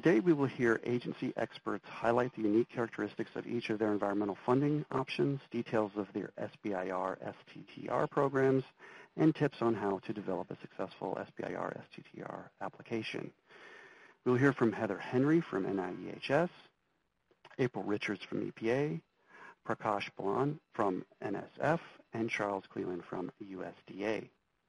Today we will hear agency experts highlight the unique characteristics of each of their environmental funding options, details of their SBIR STTR programs, and tips on how to develop a successful SBIR STTR application. We'll hear from Heather Henry from NIEHS, April Richards from EPA, Prakash Balan from NSF, and Charles Cleland from USDA.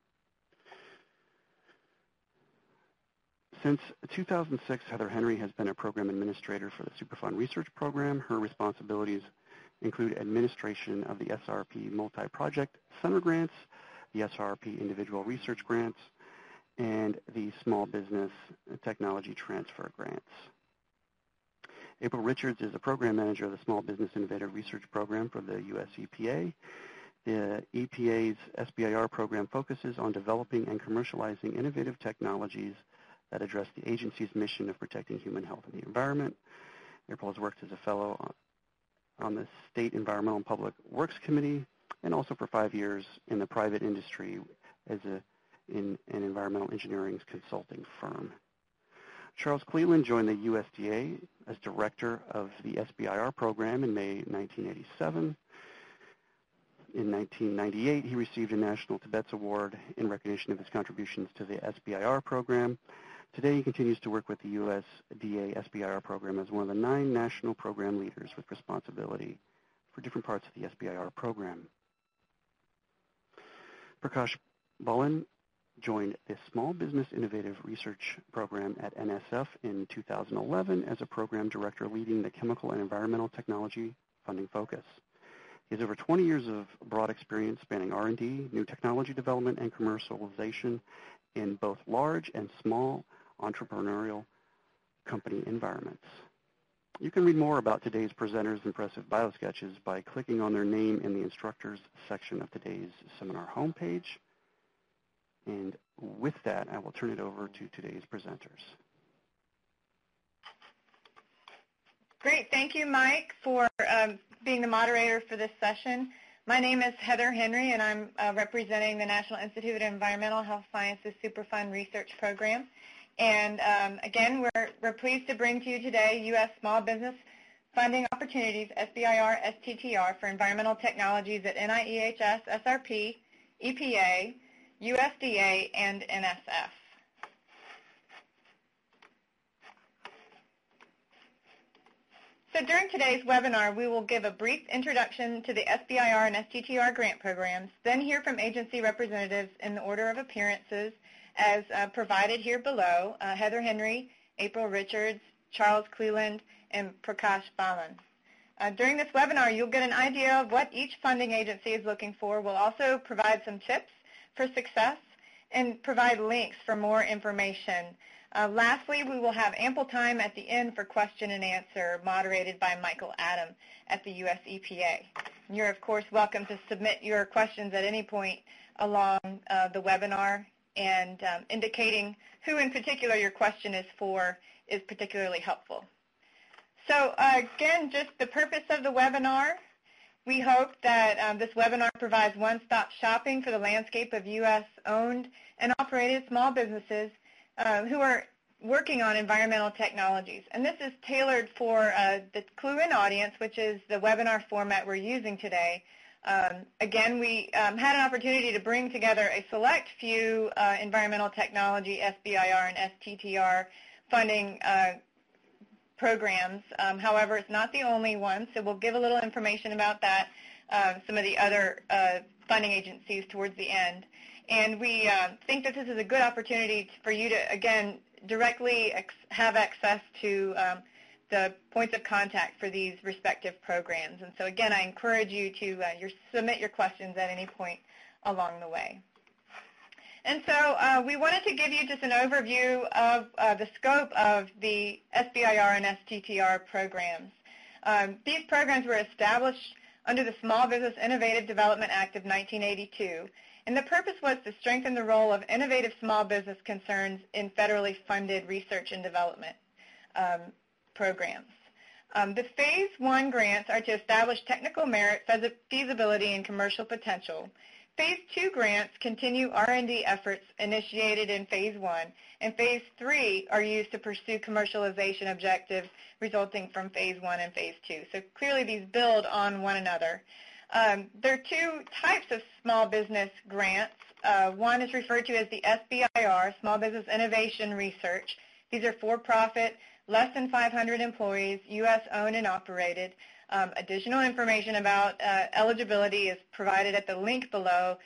Since 2006, Heather Henry has been a program administrator for the Superfund Research Program. Her responsibilities include administration of the SRP multi-project center grants, the SRP individual research grants, and the small business technology transfer grants. April Richards is a program manager of the Small Business Innovative Research Program for the US EPA. The EPA's SBIR program focuses on developing and commercializing innovative technologies that address the agency's mission of protecting human health and the environment. April has worked as a fellow on the State Environmental and Public Works Committee and also for 5 years in the private industry as in an environmental engineering consulting firm. Charles Cleland joined the USDA as director of the SBIR program in May 1987. In 1998, he received a National Tibets Award in recognition of his contributions to the SBIR program. Today, he continues to work with the USDA SBIR program as one of the 9 national program leaders with responsibility for different parts of the SBIR program. Prakash Balan joined the Small Business Innovative Research Program at NSF in 2011 as a program director leading the Chemical and Environmental Technology Funding Focus. He has over 20 years of broad experience spanning R&D, new technology development, and commercialization in both large and small entrepreneurial company environments. You can read more about today's presenters' impressive bio sketches by clicking on their name in the instructors section of today's seminar homepage. And with that, I will turn it over to today's presenters. Great. Thank you, Mike, for being the moderator for this session. My name is Heather Henry, and I'm representing the National Institute of Environmental Health Sciences Superfund Research Program. And again, we're pleased to bring to you today U.S. Small Business Funding Opportunities, SBIR, STTR, for environmental technologies at NIEHS, SRP, EPA, USDA, and NSF. So during today's webinar, we will give a brief introduction to the SBIR and STTR grant programs, then hear from agency representatives in the order of appearances as provided here below, Heather Henry, April Richards, Charles Cleland, and Prakash Balan. During this webinar, you'll get an idea of what each funding agency is looking for. We'll also provide some tips for success and provide links for more information. Lastly, we will have ample time at the end for question and answer moderated by Michael Adam at the US EPA. You're, of course, welcome to submit your questions at any point along the webinar, and indicating who in particular your question is for is particularly helpful. So again, just the purpose of the webinar. We hope that this webinar provides one-stop shopping for the landscape of U.S.-owned and operated small businesses who are working on environmental technologies. And this is tailored for the Clue-In audience, which is the webinar format we're using today. Again, we had an opportunity to bring together a select few environmental technology, SBIR and STTR funding programs. However, it's not the only one, so we'll give a little information about that, some of the other funding agencies towards the end. And we think that this is a good opportunity for you to, again, directly have access to the points of contact for these respective programs. And so, again, I encourage you to submit your questions at any point along the way. And so we wanted to give you just an overview of the scope of the SBIR and STTR programs. These programs were established under the Small Business Innovative Development Act of 1982, and the purpose was to strengthen the role of innovative small business concerns in federally funded research and development programs. The Phase 1 grants are to establish technical merit, feasibility, and commercial potential. Phase 2 grants continue R&D efforts initiated in Phase 1, and Phase 3 are used to pursue commercialization objectives resulting from Phase 1 and Phase 2. So clearly these build on one another. There are two types of small business grants. One is referred to as the SBIR, Small Business Innovation Research. These are for-profit, less than 500 employees, U.S. owned and operated. Additional information about eligibility is provided at the link below,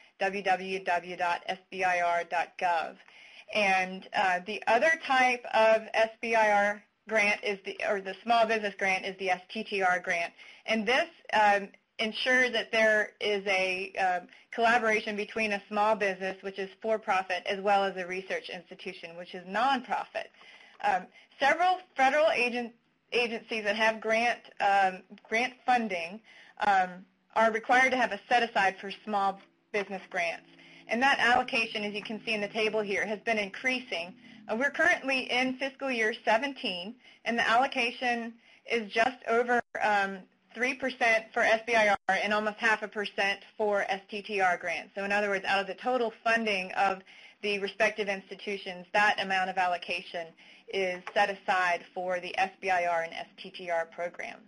www.sbir.gov. And the other type of SBIR grant is the small business grant is the STTR grant. And this ensures that there is a collaboration between a small business, which is for-profit, as well as a research institution, which is nonprofit. Several federal agencies that have grant funding are required to have a set-aside for small business grants. And that allocation, as you can see in the table here, has been increasing. We're currently in fiscal year 17, and the allocation is just over 3% for SBIR and almost 0.5% for STTR grants. So in other words, out of the total funding of the respective institutions, that amount of allocation is set aside for the SBIR and STTR programs.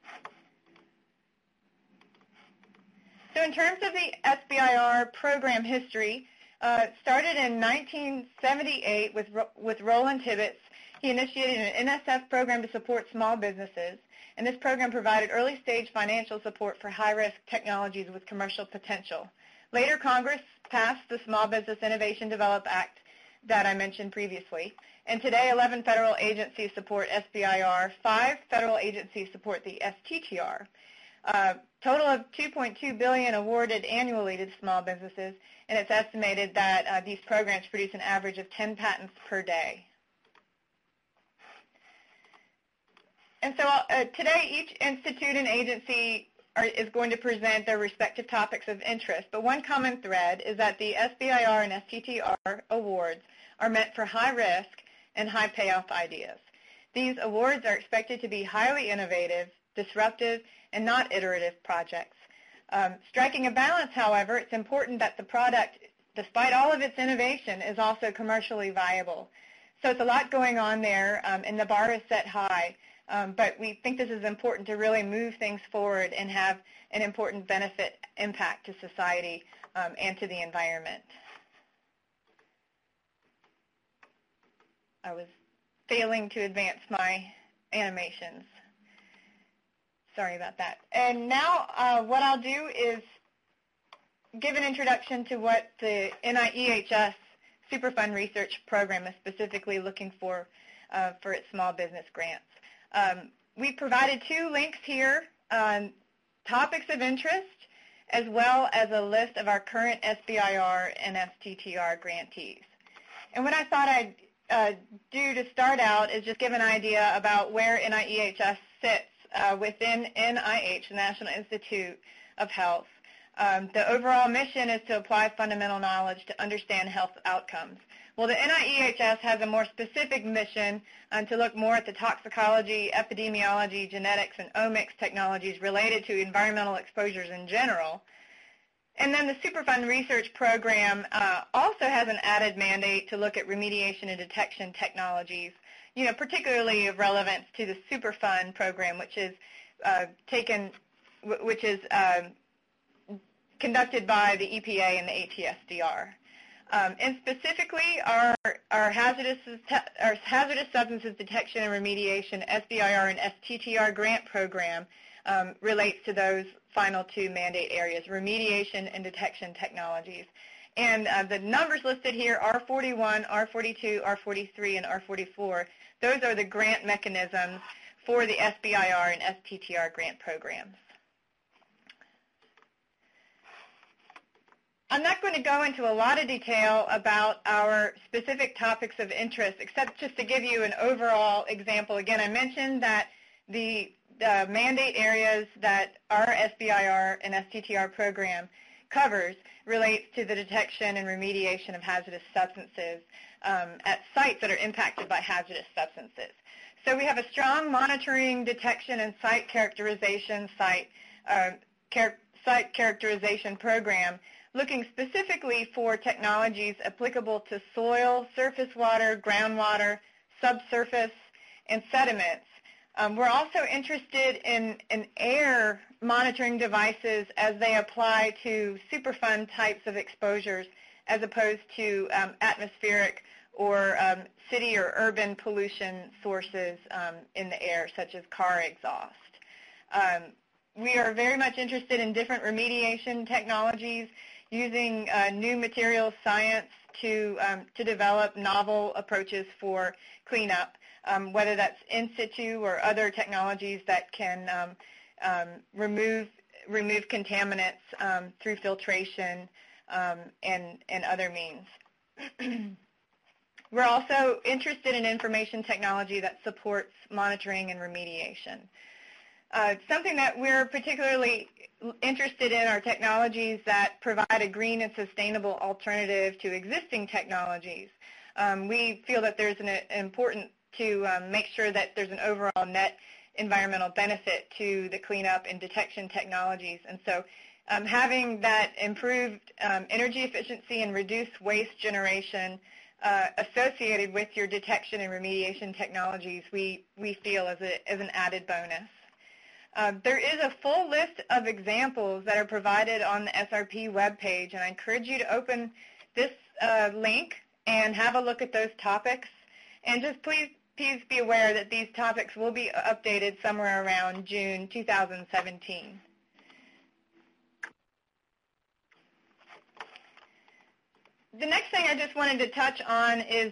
So in terms of the SBIR program history, it started in 1978 with Roland Tibbetts. He initiated an NSF program to support small businesses, and this program provided early-stage financial support for high-risk technologies with commercial potential. Later, Congress passed the Small Business Innovation Develop Act that I mentioned previously, and today 11 federal agencies support SBIR, 5 federal agencies support the STTR. Total of $2.2 billion awarded annually to small businesses, and it's estimated that these programs produce an average of 10 patents per day. And so today each institute and agency is going to present their respective topics of interest, but one common thread is that the SBIR and STTR awards are meant for high risk and high payoff ideas. These awards are expected to be highly innovative, disruptive, and not iterative projects. Striking a balance, however, it's important that the product, despite all of its innovation, is also commercially viable. So it's a lot going on there, and the bar is set high, but we think this is important to really move things forward and have an important benefit impact to society and to the environment. I was failing to advance my animations. Sorry about that. And now what I'll do is give an introduction to what the NIEHS Superfund Research Program is specifically looking for its small business grants. We provided 2 links here on topics of interest, as well as a list of our current SBIR and STTR grantees. And what I thought I'd do to start out is just give an idea about where NIEHS sits within NIH, the National Institute of Health. The overall mission is to apply fundamental knowledge to understand health outcomes. Well, the NIEHS has a more specific mission to look more at the toxicology, epidemiology, genetics, and omics technologies related to environmental exposures in general. And then the Superfund Research Program also has an added mandate to look at remediation and detection technologies, particularly of relevance to the Superfund program, which is conducted by the EPA and the ATSDR. And specifically, our hazardous substances detection and remediation SBIR and STTR grant program relates to those final 2 mandate areas, remediation and detection technologies. And the numbers listed here, R41, R42, R43, and R44, those are the grant mechanisms for the SBIR and STTR grant programs. I'm not going to go into a lot of detail about our specific topics of interest, except just to give you an overall example. Again, I mentioned that the mandate areas that our SBIR and STTR program covers relates to the detection and remediation of hazardous substances at sites that are impacted by hazardous substances. So we have a strong monitoring, detection, and site characterization program looking specifically for technologies applicable to soil, surface water, groundwater, subsurface, and sediments. We're also interested in air monitoring devices as they apply to Superfund types of exposures as opposed to atmospheric or city or urban pollution sources in the air, such as car exhaust. We are very much interested in different remediation technologies, using new materials science to develop novel approaches for cleanup, whether that's in situ or other technologies that can remove contaminants through filtration and other means. We're also interested in information technology that supports monitoring and remediation. Something that we're particularly interested in are technologies that provide a green and sustainable alternative to existing technologies. We feel that there's an important to make sure that there's an overall net environmental benefit to the cleanup and detection technologies. And so having that improved energy efficiency and reduced waste generation associated with your detection and remediation technologies, we feel as an added bonus. There is a full list of examples that are provided on the SRP webpage, and I encourage you to open this link and have a look at those topics. And just please be aware that these topics will be updated somewhere around June 2017. The next thing I just wanted to touch on is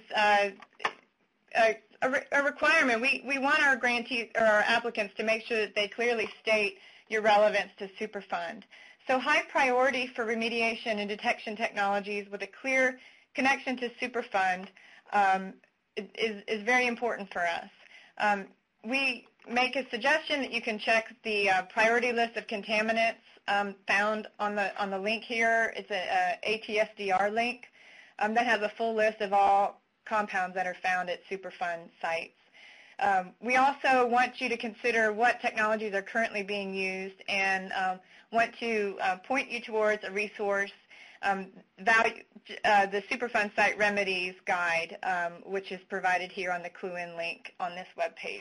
a requirement. We want our grantees or our applicants to make sure that they clearly state your relevance to Superfund. So high priority for remediation and detection technologies with a clear connection to Superfund is very important for us. We make a suggestion that you can check the priority list of contaminants found on the link here. It's a ATSDR link that has a full list of all compounds that are found at Superfund sites. We also want you to consider what technologies are currently being used and want to point you towards a resource, the Superfund Site Remedies Guide, which is provided here on the Clue-In link on this webpage.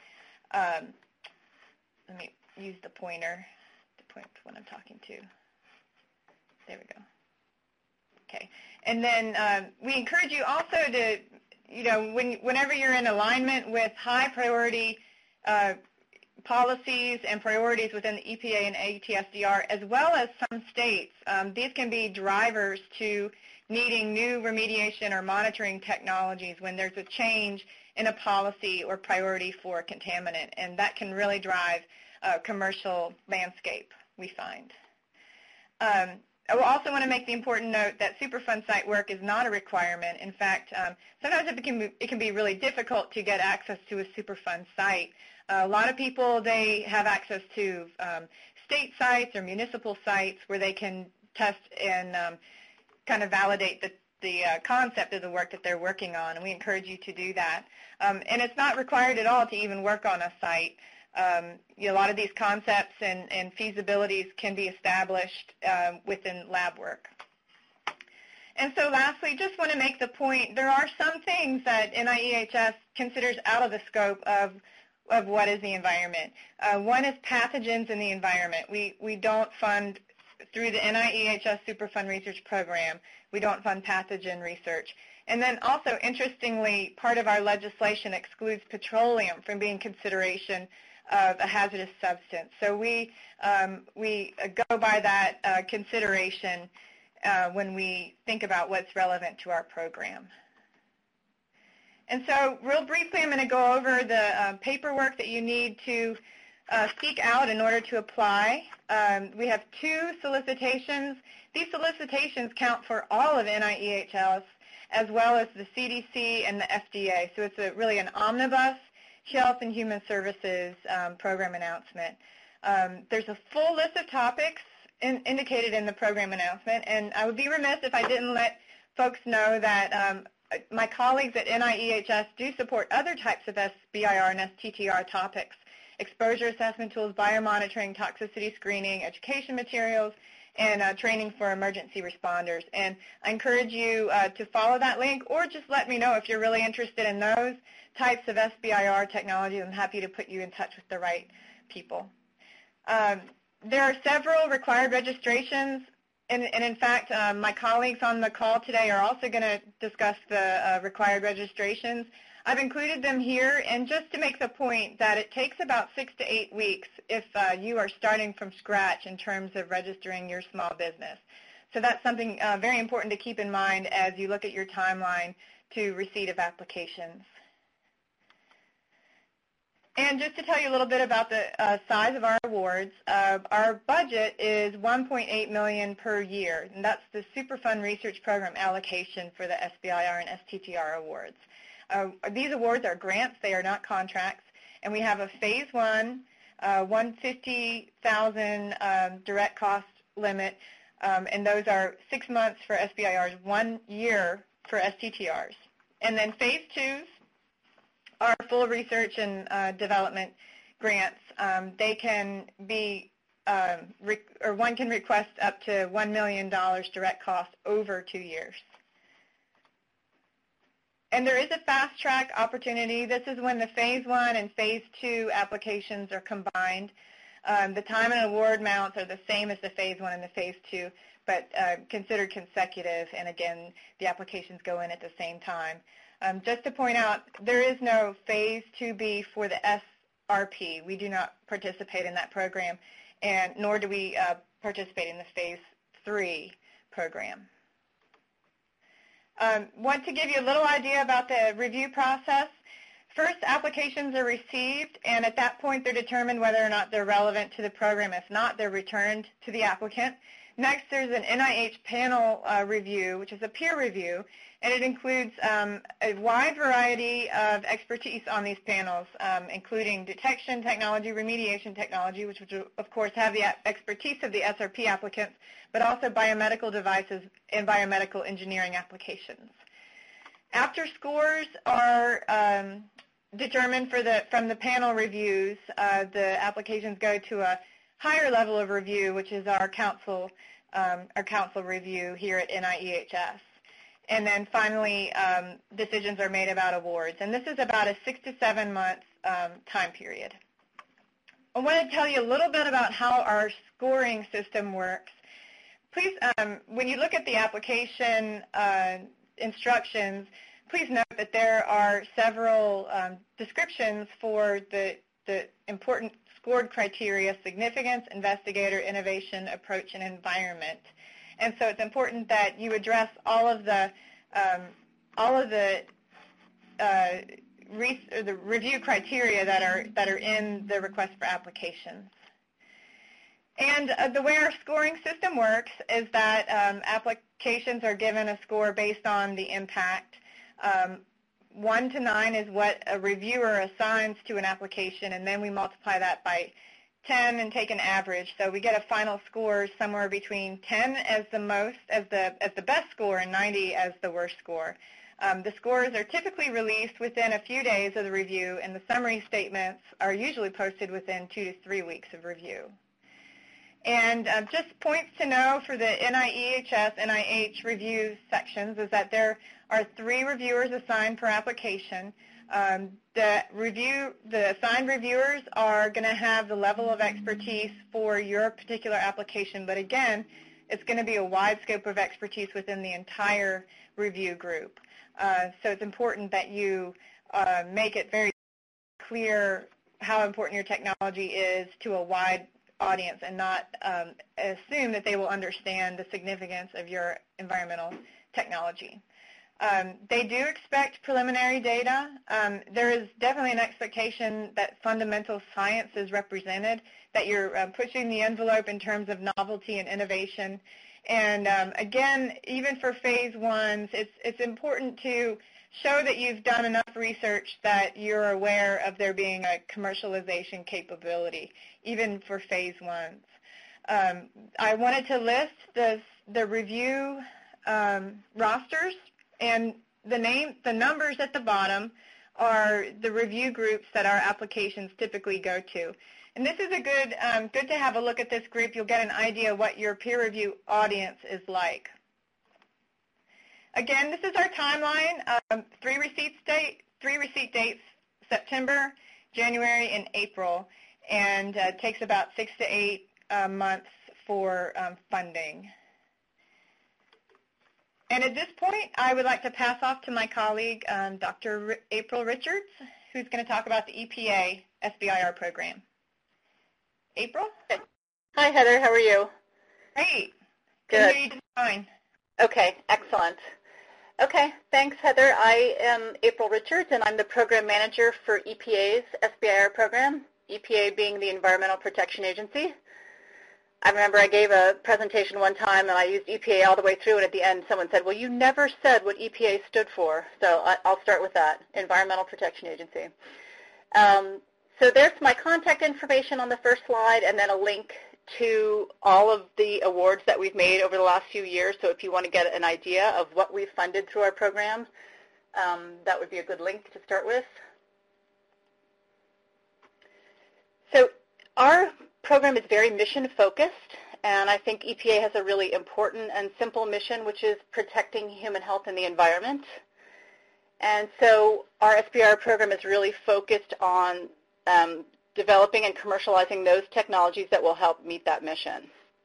Let me use the pointer to point to what I'm talking to. There we go. Okay. And then we encourage you also to, whenever you're in alignment with high priority policies and priorities within the EPA and ATSDR, as well as some states, these can be drivers to needing new remediation or monitoring technologies when there's a change in a policy or priority for a contaminant, and that can really drive commercial landscape, we find. I will also want to make the important note that Superfund site work is not a requirement. In fact, sometimes it can be really difficult to get access to a Superfund site. A lot of people, they have access to state sites or municipal sites where they can test and kind of validate the concept of the work that they're working on, and we encourage you to do that. And it's not required at all to even work on a site. A lot of these concepts and feasibilities can be established within lab work. And so lastly, just want to make the point, there are some things that NIEHS considers out of the scope of what is the environment. One is pathogens in the environment. We don't fund, through the NIEHS Superfund Research Program, we don't fund pathogen research. And then also, interestingly, part of our legislation excludes petroleum from being consideration of a hazardous substance. So we go by that consideration when we think about what's relevant to our program. And so real briefly, I'm going to go over the paperwork that you need to seek out in order to apply. We have 2 solicitations. These solicitations count for all of NIEHS as well as the CDC and the FDA. So it's really an omnibus Health and Human Services program announcement. There's a full list of topics indicated in the program announcement, and I would be remiss if I didn't let folks know that my colleagues at NIEHS do support other types of SBIR and STTR topics: exposure assessment tools, biomonitoring, toxicity screening, education materials, and training for emergency responders. And I encourage you to follow that link, or just let me know if you're really interested in those types of SBIR technology. I'm happy to put you in touch with the right people. There are several required registrations, and in fact, my colleagues on the call today are also going to discuss the required registrations. I've included them here, and just to make the point that it takes about 6 to 8 weeks if you are starting from scratch in terms of registering your small business. So that's something very important to keep in mind as you look at your timeline to receipt of applications. And just to tell you a little bit about the size of our awards, our budget is $1.8 million per year, and that's the Superfund Research Program allocation for the SBIR and STTR awards. These awards are grants, they are not contracts, and we have a Phase 1, $150,000 direct cost limit, and those are 6 months for SBIRs, 1 year for STTRs. And then Phase 2s are full research and development grants. They can be, or one can request up to $1 million direct cost over 2 years. And there is a fast track opportunity. This is when the Phase 1 and Phase 2 applications are combined. The time and award amounts are the same as the Phase 1 and the Phase 2, but considered consecutive, and again, the applications go in at the same time. Just to point out, there is no Phase 2B for the SRP. We do not participate in that program, and nor do we participate in the Phase 3 program. Want to give you a little idea about the review process. First, applications are received, and at that point they're determined whether or not they're relevant to the program. If not, they're returned to the applicant. Next, there's an NIH panel review, which is a peer review, and it includes a wide variety of expertise on these panels, including detection technology, remediation technology, which would, of course, have the expertise of the SRP applicants, but also biomedical devices and biomedical engineering applications. After scores are determined from the panel reviews, the applications go to a higher level of review, which is our council review here at NIEHS. And then finally, decisions are made about awards. And this is about a 6 to 7 month time period. I want to tell you a little bit about how our scoring system works. Please, when you look at the application instructions, please note that there are several descriptions for the important scored criteria: significance, investigator, innovation, approach, and environment. And so it's important that you address all of the review criteria that are in the request for applications. And the way our scoring system works is that applications are given a score based on the impact. 1 to 9 is what a reviewer assigns to an application, and then we multiply that by 10 and take an average. So we get a final score somewhere between 10 as the best score and 90 as the worst score. The scores are typically released within a few days of the review, and the summary statements are usually posted within 2 to 3 weeks of review. And just points to know for the NIEHS, NIH review sections is that there are 3 reviewers assigned per application. The assigned reviewers are going to have the level of expertise for your particular application, but again, it's going to be a wide scope of expertise within the entire review group. So it's important that you make it very clear how important your technology is to a wide audience and not assume that they will understand the significance of your environmental technology. They do expect preliminary data. There is definitely an expectation that fundamental science is represented, that you're pushing the envelope in terms of novelty and innovation. And again, even for Phase 1s, it's important to show that you've done enough research that you're aware of there being a commercialization capability, even for Phase 1s. I wanted to list the review rosters, and the numbers at the bottom are the review groups that our applications typically go to. And this is a good to have a look at this group. You'll get an idea what your peer review audience is like. Again, this is our timeline. Three receipt dates, September, January, and April, and it takes about 6 to 8 months for funding. And at this point, I would like to pass off to my colleague, Dr. April Richards, who's going to talk about the EPA SBIR program. April? Hi, Heather. How are you? Great. Good. Can hear you just fine. Okay, excellent. Okay, thanks, Heather. I am April Richards, and I'm the program manager for EPA's SBIR program, EPA being the Environmental Protection Agency. I remember I gave a presentation one time, and I used EPA all the way through, and at the end someone said, well, you never said what EPA stood for. So I'll start with that, Environmental Protection Agency. So there's my contact information on the first slide, and then a link to all of the awards that we've made over the last few years. So if you want to get an idea of what we've funded through our program, that would be a good link to start with. So our program is very mission-focused, and I think EPA has a really important and simple mission, which is protecting human health and the environment. And so our SBIR program is really focused on developing and commercializing those technologies that will help meet that mission.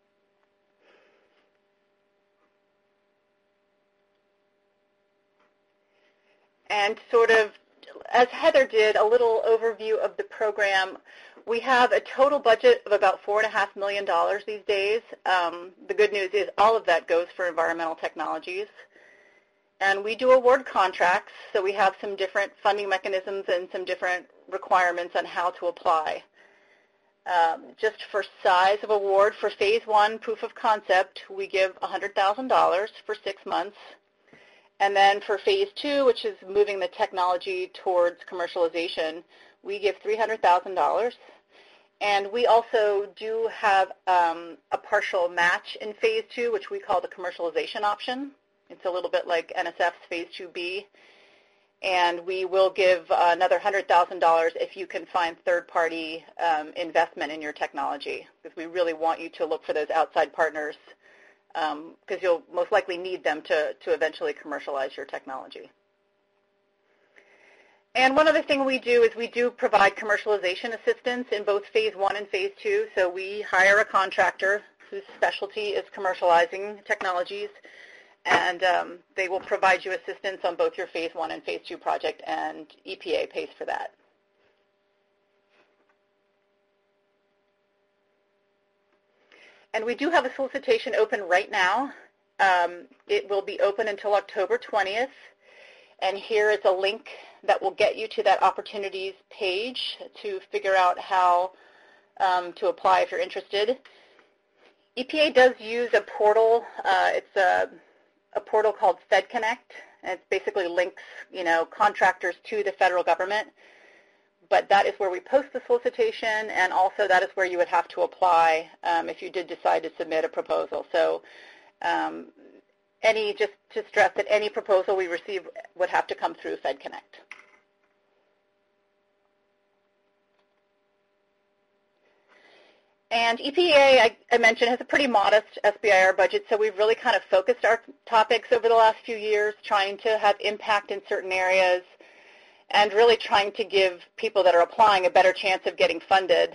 And sort of, as Heather did, a little overview of the program. We have a total budget of about $4.5 million these days. The good news is all of that goes for environmental technologies. And we do award contracts, so we have some different funding mechanisms and some different requirements on how to apply. Just for size of award, for phase 1 proof of concept, we give $100,000 for 6 months. And then for phase 2, which is moving the technology towards commercialization, we give $300,000. And we also do have a partial match in phase 2, which we call the commercialization option. It's a little bit like NSF's phase 2B. And we will give another $100,000 if you can find third-party investment in your technology, because we really want you to look for those outside partners, because you'll most likely need them to eventually commercialize your technology. And one other thing we do is we do provide commercialization assistance in both phase 1 and phase 2. So we hire a contractor whose specialty is commercializing technologies, and they will provide you assistance on both your phase 1 and phase 2 project, and EPA pays for that. And we do have a solicitation open right now. It will be open until October 20th. And here is a link that will get you to that opportunities page to figure out how to apply if you're interested. EPA does use a portal. It's a portal called FedConnect, and it basically links, contractors to the federal government. But that is where we post the solicitation, and also that is where you would have to apply if you did decide to submit a proposal. So just to stress that any proposal we receive would have to come through FedConnect. And EPA, I mentioned, has a pretty modest SBIR budget, so we've really kind of focused our topics over the last few years, trying to have impact in certain areas and really trying to give people that are applying a better chance of getting funded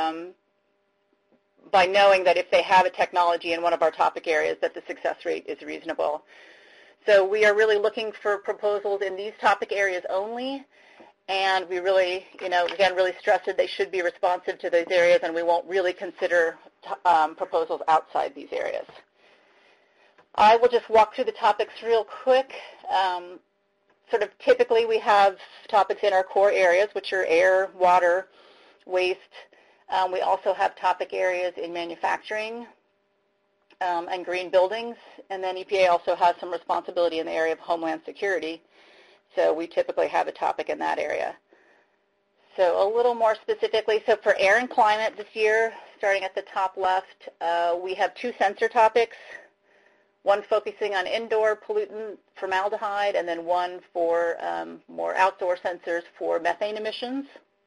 by knowing that if they have a technology in one of our topic areas, that the success rate is reasonable. So we are really looking for proposals in these topic areas only, and we really, again, really stress that they should be responsive to those areas, and we won't really consider proposals outside these areas. I will just walk through the topics real quick. Sort of typically we have topics in our core areas, which are air, water, waste. We also have topic areas in manufacturing and green buildings, and then EPA also has some responsibility in the area of homeland security. So we typically have a topic in that area. So a little more specifically, so for air and climate this year, starting at the top left, we have 2 sensor topics. one focusing on indoor pollutant formaldehyde, and then one for more outdoor sensors for methane emissions.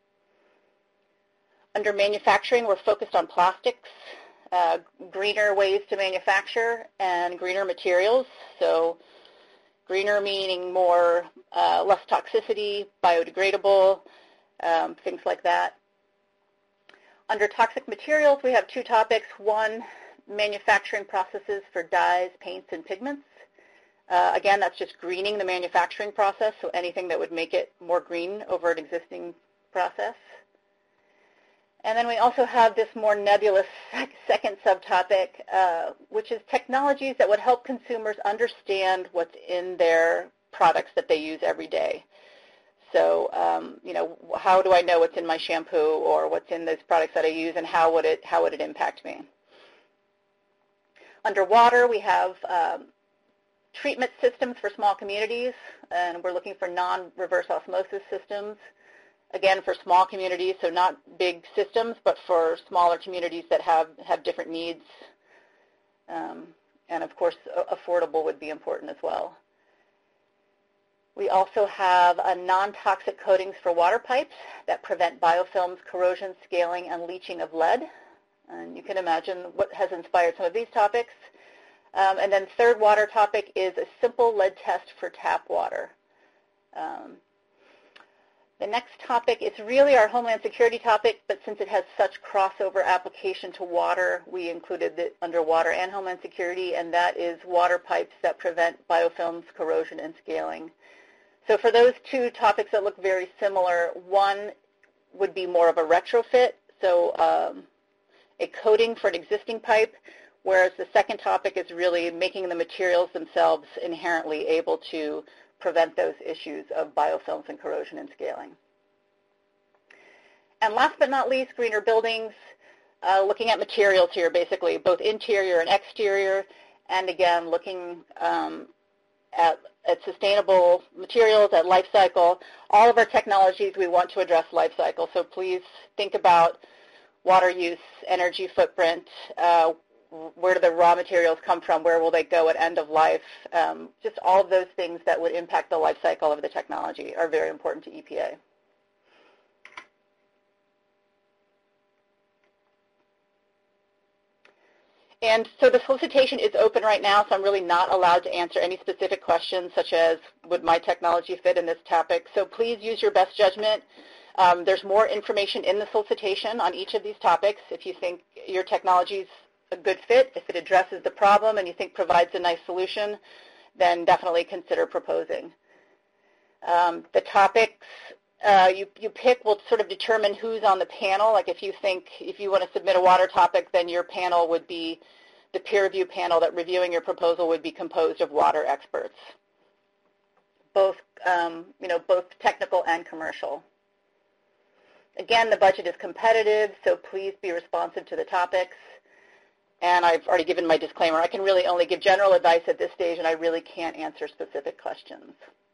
Under manufacturing, we're focused on plastics, greener ways to manufacture, and greener materials. So greener meaning more, less toxicity, biodegradable, things like that. Under toxic materials, we have two topics. One, manufacturing processes for dyes, paints, and pigments. Again, that's just greening the manufacturing process, so anything that would make it more green over an existing process. And then we also have this more nebulous second subtopic, which is technologies that would help consumers understand what's in their products that they use every day. So, you know, how do I know what's in my shampoo or what's in those products that I use, and how would it impact me? Under water, we have treatment systems for small communities, and we're looking for non-reverse osmosis systems. Again, for small communities, so not big systems, but for smaller communities that have different needs. And of course, affordable would be important as well. We also have non-toxic coatings for water pipes that prevent biofilms, corrosion, scaling, and leaching of lead. And you can imagine what has inspired some of these topics. And then third water topic is a simple lead test for tap water. The next topic is really our Homeland Security topic, but since it has such crossover application to water, we included it under water and Homeland Security, and that is water pipes that prevent biofilms, corrosion, and scaling. So for those two topics that look very similar, one would be more of a retrofit, so a coating for an existing pipe, whereas the second topic is really making the materials themselves inherently able to prevent those issues of biofilms and corrosion and scaling. And last but not least, greener buildings, looking at materials here basically, both interior and exterior, and again, looking at sustainable materials, at life cycle. All of our technologies, we want to address life cycle, so please think about water use, energy footprint, where do the raw materials come from, where will they go at end of life. Just all of those things that would impact the life cycle of the technology are very important to EPA. And so the solicitation is open right now, so I'm really not allowed to answer any specific questions such as, would my technology fit in this topic? So please use your best judgment. There's more information in the solicitation on each of these topics. If you think your technology is a good fit, if it addresses the problem and you think provides a nice solution, then definitely consider proposing. The topics you pick will sort of determine who's on the panel. Like if you want to submit a water topic, then your panel would be, the peer review panel that reviewing your proposal would be composed of water experts, both both technical and commercial. Again, the budget is competitive, so please be responsive to the topics. And I've already given my disclaimer. I can really only give general advice at this stage, and I really can't answer specific questions.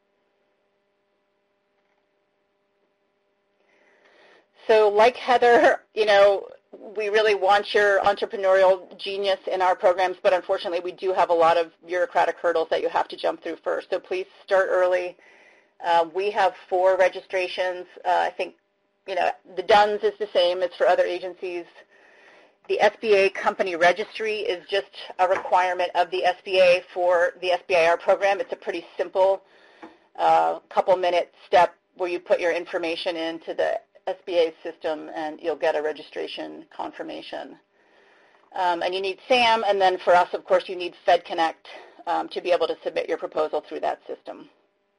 So like Heather, we really want your entrepreneurial genius in our programs, but unfortunately we do have a lot of bureaucratic hurdles that you have to jump through first. So please start early. We have 4 registrations. I think, the DUNS is the same as for other agencies. The SBA company registry is just a requirement of the SBA for the SBIR program. It's a pretty simple couple-minute step where you put your information into the SBA system and you'll get a registration confirmation. And you need SAM, and then for us, of course, you need FedConnect to be able to submit your proposal through that system.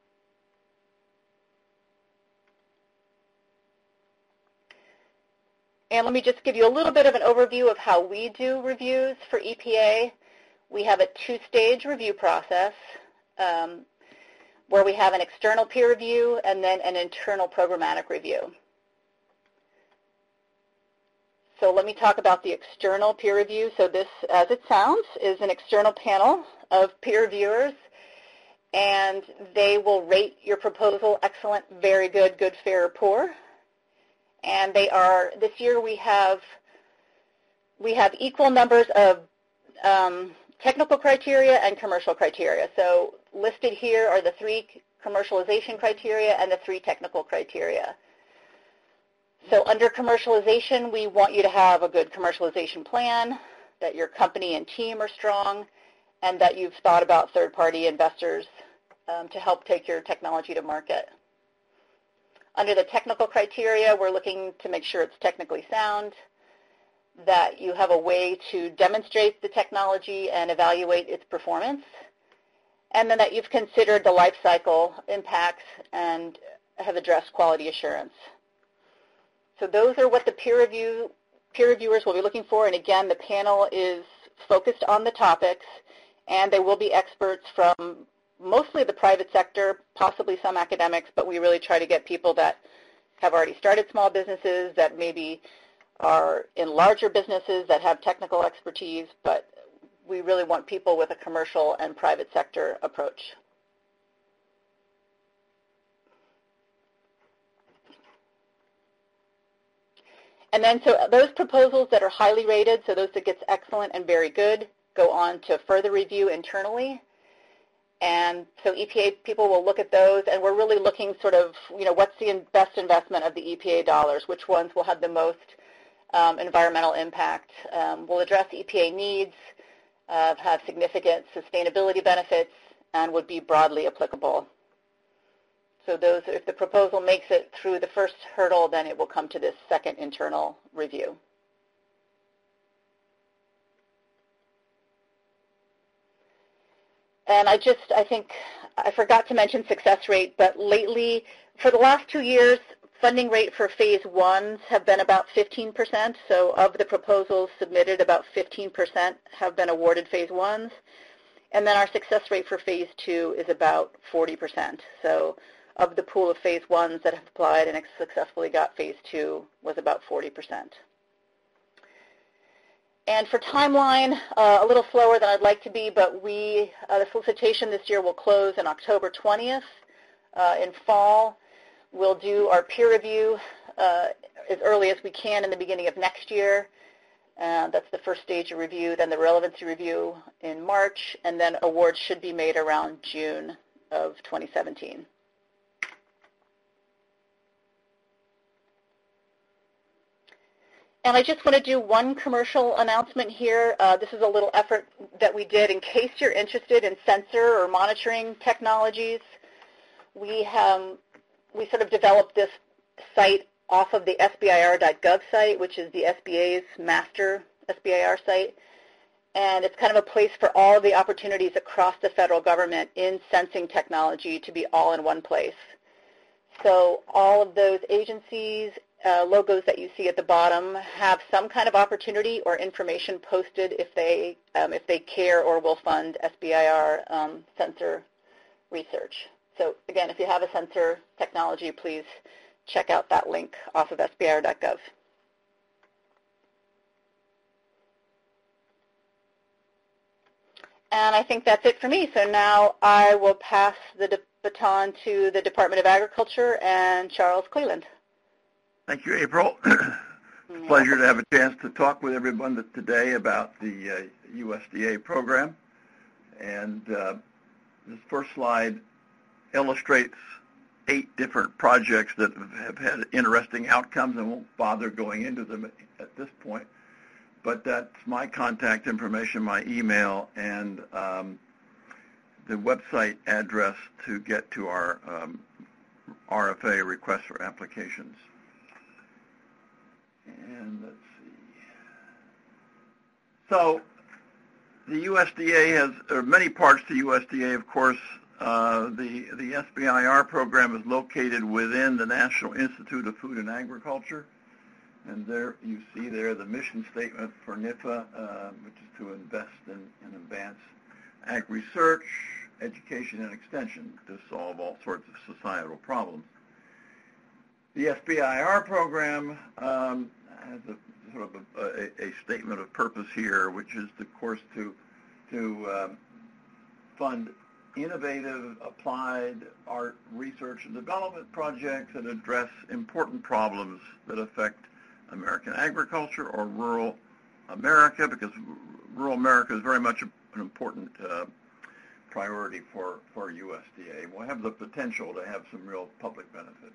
And let me just give you a little bit of an overview of how we do reviews for EPA. We have a 2-stage review process where we have an external peer review and then an internal programmatic review. So let me talk about the external peer review. So this, as it sounds, is an external panel of peer reviewers, and they will rate your proposal excellent, very good, good, fair, or poor. And they are, this year we have equal numbers of technical criteria and commercial criteria. So listed here are the 3 commercialization criteria and the 3 technical criteria. So under commercialization, we want you to have a good commercialization plan, that your company and team are strong, and that you've thought about third-party investors to help take your technology to market. Under the technical criteria, we're looking to make sure it's technically sound, that you have a way to demonstrate the technology and evaluate its performance, and then that you've considered the life cycle impacts and have addressed quality assurance. So those are what the peer reviewers will be looking for, and again, the panel is focused on the topics, and they will be experts from mostly the private sector, possibly some academics, but we really try to get people that have already started small businesses, that maybe are in larger businesses that have technical expertise, but we really want people with a commercial and private sector approach. And then so those proposals that are highly rated, so those that gets excellent and very good, go on to further review internally. And so EPA people will look at those, and we're really looking sort of, what's the best investment of the EPA dollars, which ones will have the most environmental impact, will address EPA needs, have significant sustainability benefits, and would be broadly applicable. So those, if the proposal makes it through the first hurdle, then it will come to this second internal review. And I think I forgot to mention success rate, but lately, for the last 2 years, funding rate for phase 1s have been about 15%. So of the proposals submitted, about 15% have been awarded phase 1s. And then our success rate for phase 2 is about 40%. So of the pool of phase 1s that have applied and successfully got phase 2 was about 40%. And for timeline, a little slower than I'd like to be, but the solicitation this year will close on October 20th. In fall, we'll do our peer review as early as we can in the beginning of next year. That's the first stage of review, then the relevancy review in March, and then awards should be made around June of 2017. And I just want to do one commercial announcement here. This is a little effort that we did in case you're interested in sensor or monitoring technologies. We sort of developed this site off of the SBIR.gov site, which is the SBA's master SBIR site. And it's kind of a place for all of the opportunities across the federal government in sensing technology to be all in one place. So all of those agencies, logos that you see at the bottom have some kind of opportunity or information posted if they care or will fund SBIR sensor research. So again, if you have a sensor technology, please check out that link off of SBIR.gov. And I think that's it for me. So now I will pass the baton to the Department of Agriculture and Charles Cleland. Thank you, April. It's a pleasure to have a chance to talk with everyone today about the USDA program. And this first slide illustrates 8 different projects that have had interesting outcomes. I won't bother going into them at this point. But that's my contact information, my email, and the website address to get to our RFA, request for applications. And let's see. So the USDA has, there are many parts to USDA, of course. The SBIR program is located within the National Institute of Food and Agriculture. And there you see there the mission statement for NIFA, which is to invest in advanced ag research, education, and extension to solve all sorts of societal problems. The SBIR program has a sort of a statement of purpose here, which is, of course, to fund innovative applied art research and development projects that address important problems that affect American agriculture or rural America, because rural America is very much an important priority for USDA. We'll have the potential to have some real public benefit.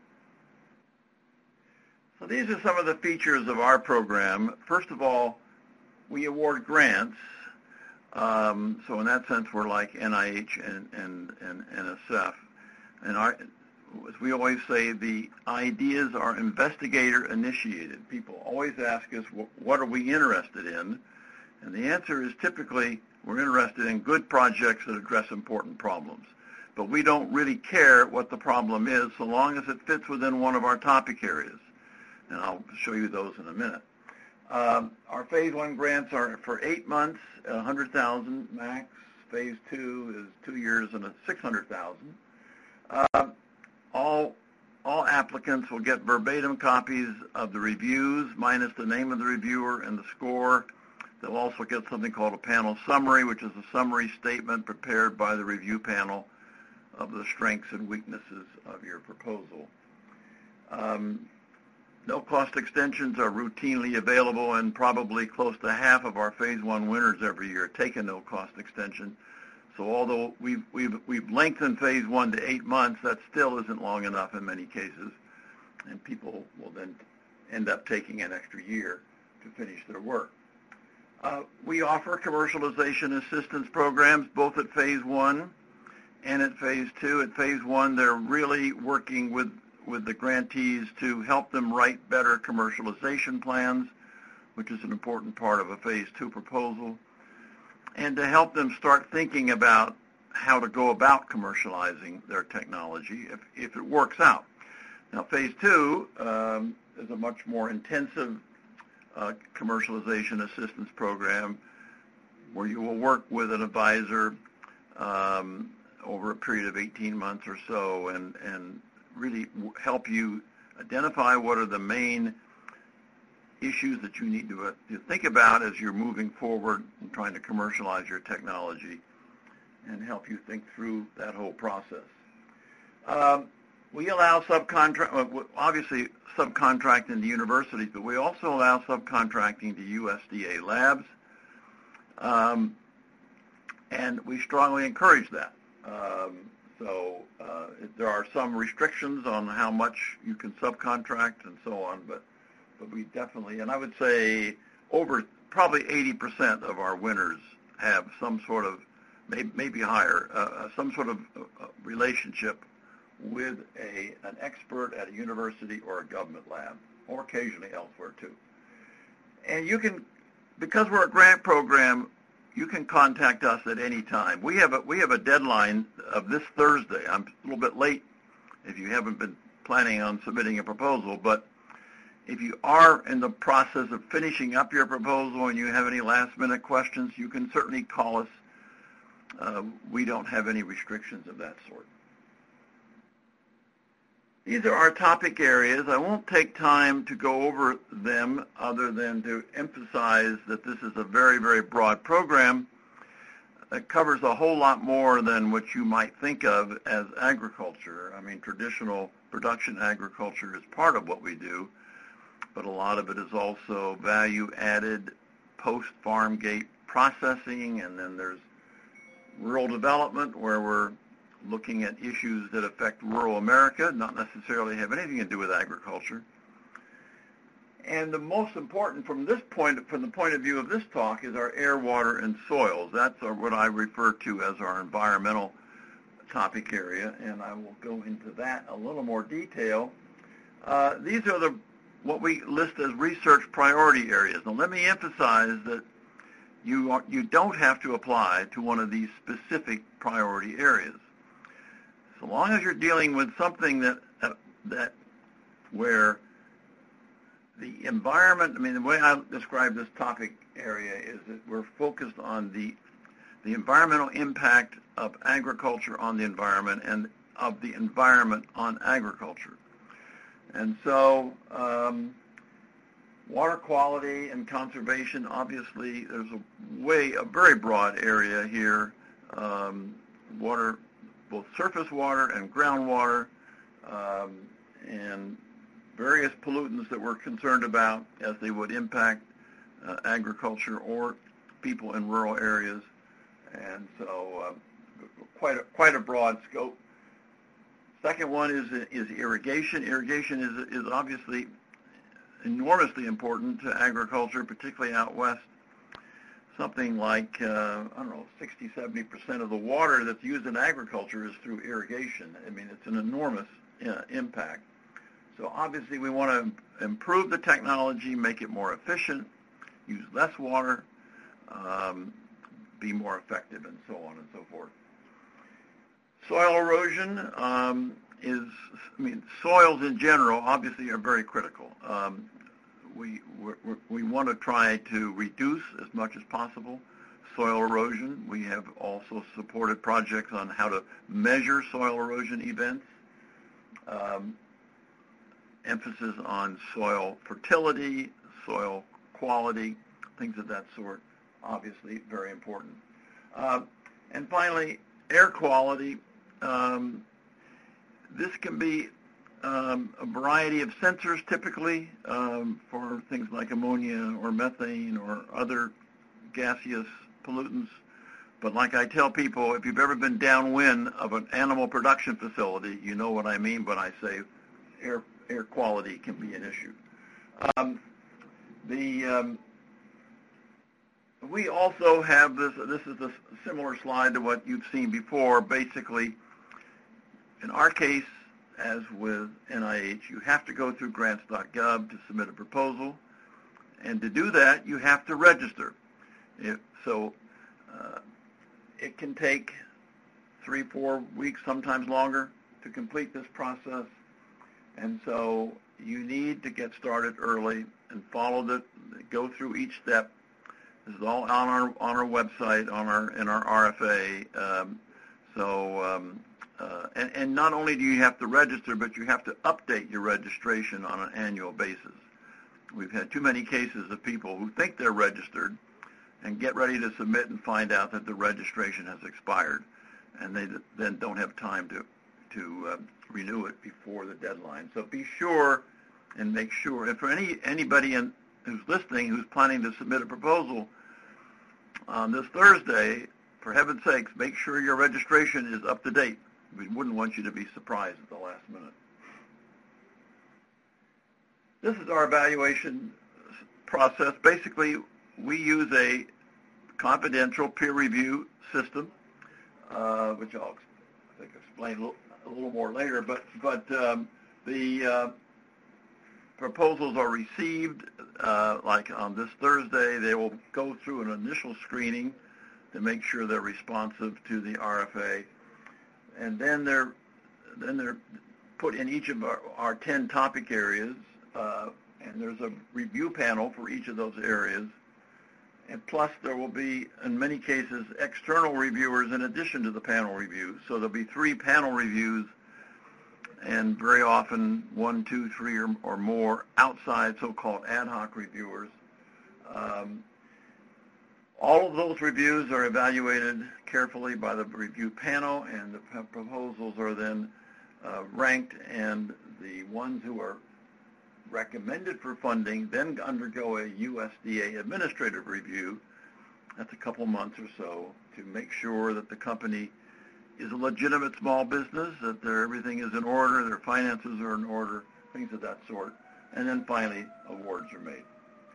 So these are some of the features of our program. First of all, we award grants. So in that sense, we're like NIH and NSF. And as we always say, the ideas are investigator-initiated. People always ask us, what are we interested in? And the answer is typically, we're interested in good projects that address important problems. But we don't really care what the problem is so long as it fits within one of our topic areas. And I'll show you those in a minute. Our Phase 1 grants are for 8 months, $100,000 max. Phase 2 is 2 years and $600,000. All applicants will get verbatim copies of the reviews minus the name of the reviewer and the score. They'll also get something called a panel summary, which is a summary statement prepared by the review panel of the strengths and weaknesses of your proposal. No-cost extensions are routinely available, and probably close to half of our Phase 1 winners every year take a no-cost extension. So although we've lengthened Phase 1 to 8 months, that still isn't long enough in many cases, and people will then end up taking an extra year to finish their work. We offer commercialization assistance programs both at Phase 1 and at Phase 2. At Phase 1, they're really working with the grantees to help them write better commercialization plans, which is an important part of a Phase 2 proposal, and to help them start thinking about how to go about commercializing their technology if it works out. Now, Phase 2 is a much more intensive commercialization assistance program where you will work with an advisor over a period of 18 months or so and really help you identify what are the main issues that you need to think about as you're moving forward and trying to commercialize your technology, and help you think through that whole process. We allow obviously subcontracting to universities, but we also allow subcontracting to USDA labs, and we strongly encourage that. There are some restrictions on how much you can subcontract and so on, but we definitely, and I would say over probably 80% of our winners have some sort of, maybe higher, some sort of relationship with an expert at a university or a government lab, or occasionally elsewhere too. And you can, because we're a grant program, you can contact us at any time. We have a deadline of this Thursday. I'm a little bit late if you haven't been planning on submitting a proposal, but if you are in the process of finishing up your proposal and you have any last-minute questions, you can certainly call us. We don't have any restrictions of that sort. These are our topic areas. I won't take time to go over them other than to emphasize that this is a very, very broad program that covers a whole lot more than what you might think of as agriculture. I mean, traditional production agriculture is part of what we do, but a lot of it is also value-added post-farm gate processing, and then there's rural development where we're looking at issues that affect rural America, not necessarily have anything to do with agriculture. And the most important from the point of view of this talk is our air, water, and soils. That's what I refer to as our environmental topic area, and I will go into that a little more detail. These are what we list as research priority areas. Now, let me emphasize that you don't have to apply to one of these specific priority areas. So long as you're dealing with something where the environment, I mean, the way I describe this topic area is that we're focused on the environmental impact of agriculture on the environment and of the environment on agriculture. And so water quality and conservation, obviously, there's a very broad area here. Water, both surface water and groundwater, and various pollutants that we're concerned about as they would impact agriculture or people in rural areas. and so quite a broad scope. Second one is irrigation. Irrigation is obviously enormously important to agriculture, particularly out west. Something like, 60-70% of the water that's used in agriculture is through irrigation. I mean, it's an enormous impact. So obviously we want to improve the technology, make it more efficient, use less water, be more effective, and so on and so forth. Soil erosion soils in general obviously are very critical. We want to try to reduce as much as possible soil erosion. We have also supported projects on how to measure soil erosion events. Emphasis on soil fertility, soil quality, things of that sort, obviously very important. And finally, air quality. This can be a variety of sensors typically for things like ammonia or methane or other gaseous pollutants. But like I tell people, if you've ever been downwind of an animal production facility, you know what I mean when I say air quality can be an issue. We also have this is a similar slide to what you've seen before. Basically, in our case, as with NIH, you have to go through grants.gov to submit a proposal, and to do that, you have to register. It can take 3-4 weeks, sometimes longer, to complete this process, and so you need to get started early and go through each step. This is all on our website, in our RFA. And not only do you have to register, but you have to update your registration on an annual basis. We've had too many cases of people who think they're registered and get ready to submit and find out that the registration has expired, and they then don't have time to renew it before the deadline. So be sure and make sure. And for anybody who's listening who's planning to submit a proposal on this Thursday, for heaven's sakes, make sure your registration is up to date. We wouldn't want you to be surprised at the last minute. This is our evaluation process. Basically, we use a confidential peer review system, which I'll explain a little more later. But the proposals are received like on this Thursday. They will go through an initial screening to make sure they're responsive to the RFA. And then they're put in each of our 10 topic areas, and there's a review panel for each of those areas. And plus, there will be, in many cases, external reviewers in addition to the panel review. So there'll be 3 panel reviews, and very often 1, 2, 3, or more outside so-called ad hoc reviewers. All of those reviews are evaluated carefully by the review panel, and the proposals are then ranked, and the ones who are recommended for funding then undergo a USDA administrative review. That's a couple months or so to make sure that the company is a legitimate small business, that everything is in order, their finances are in order, things of that sort. And then finally, awards are made.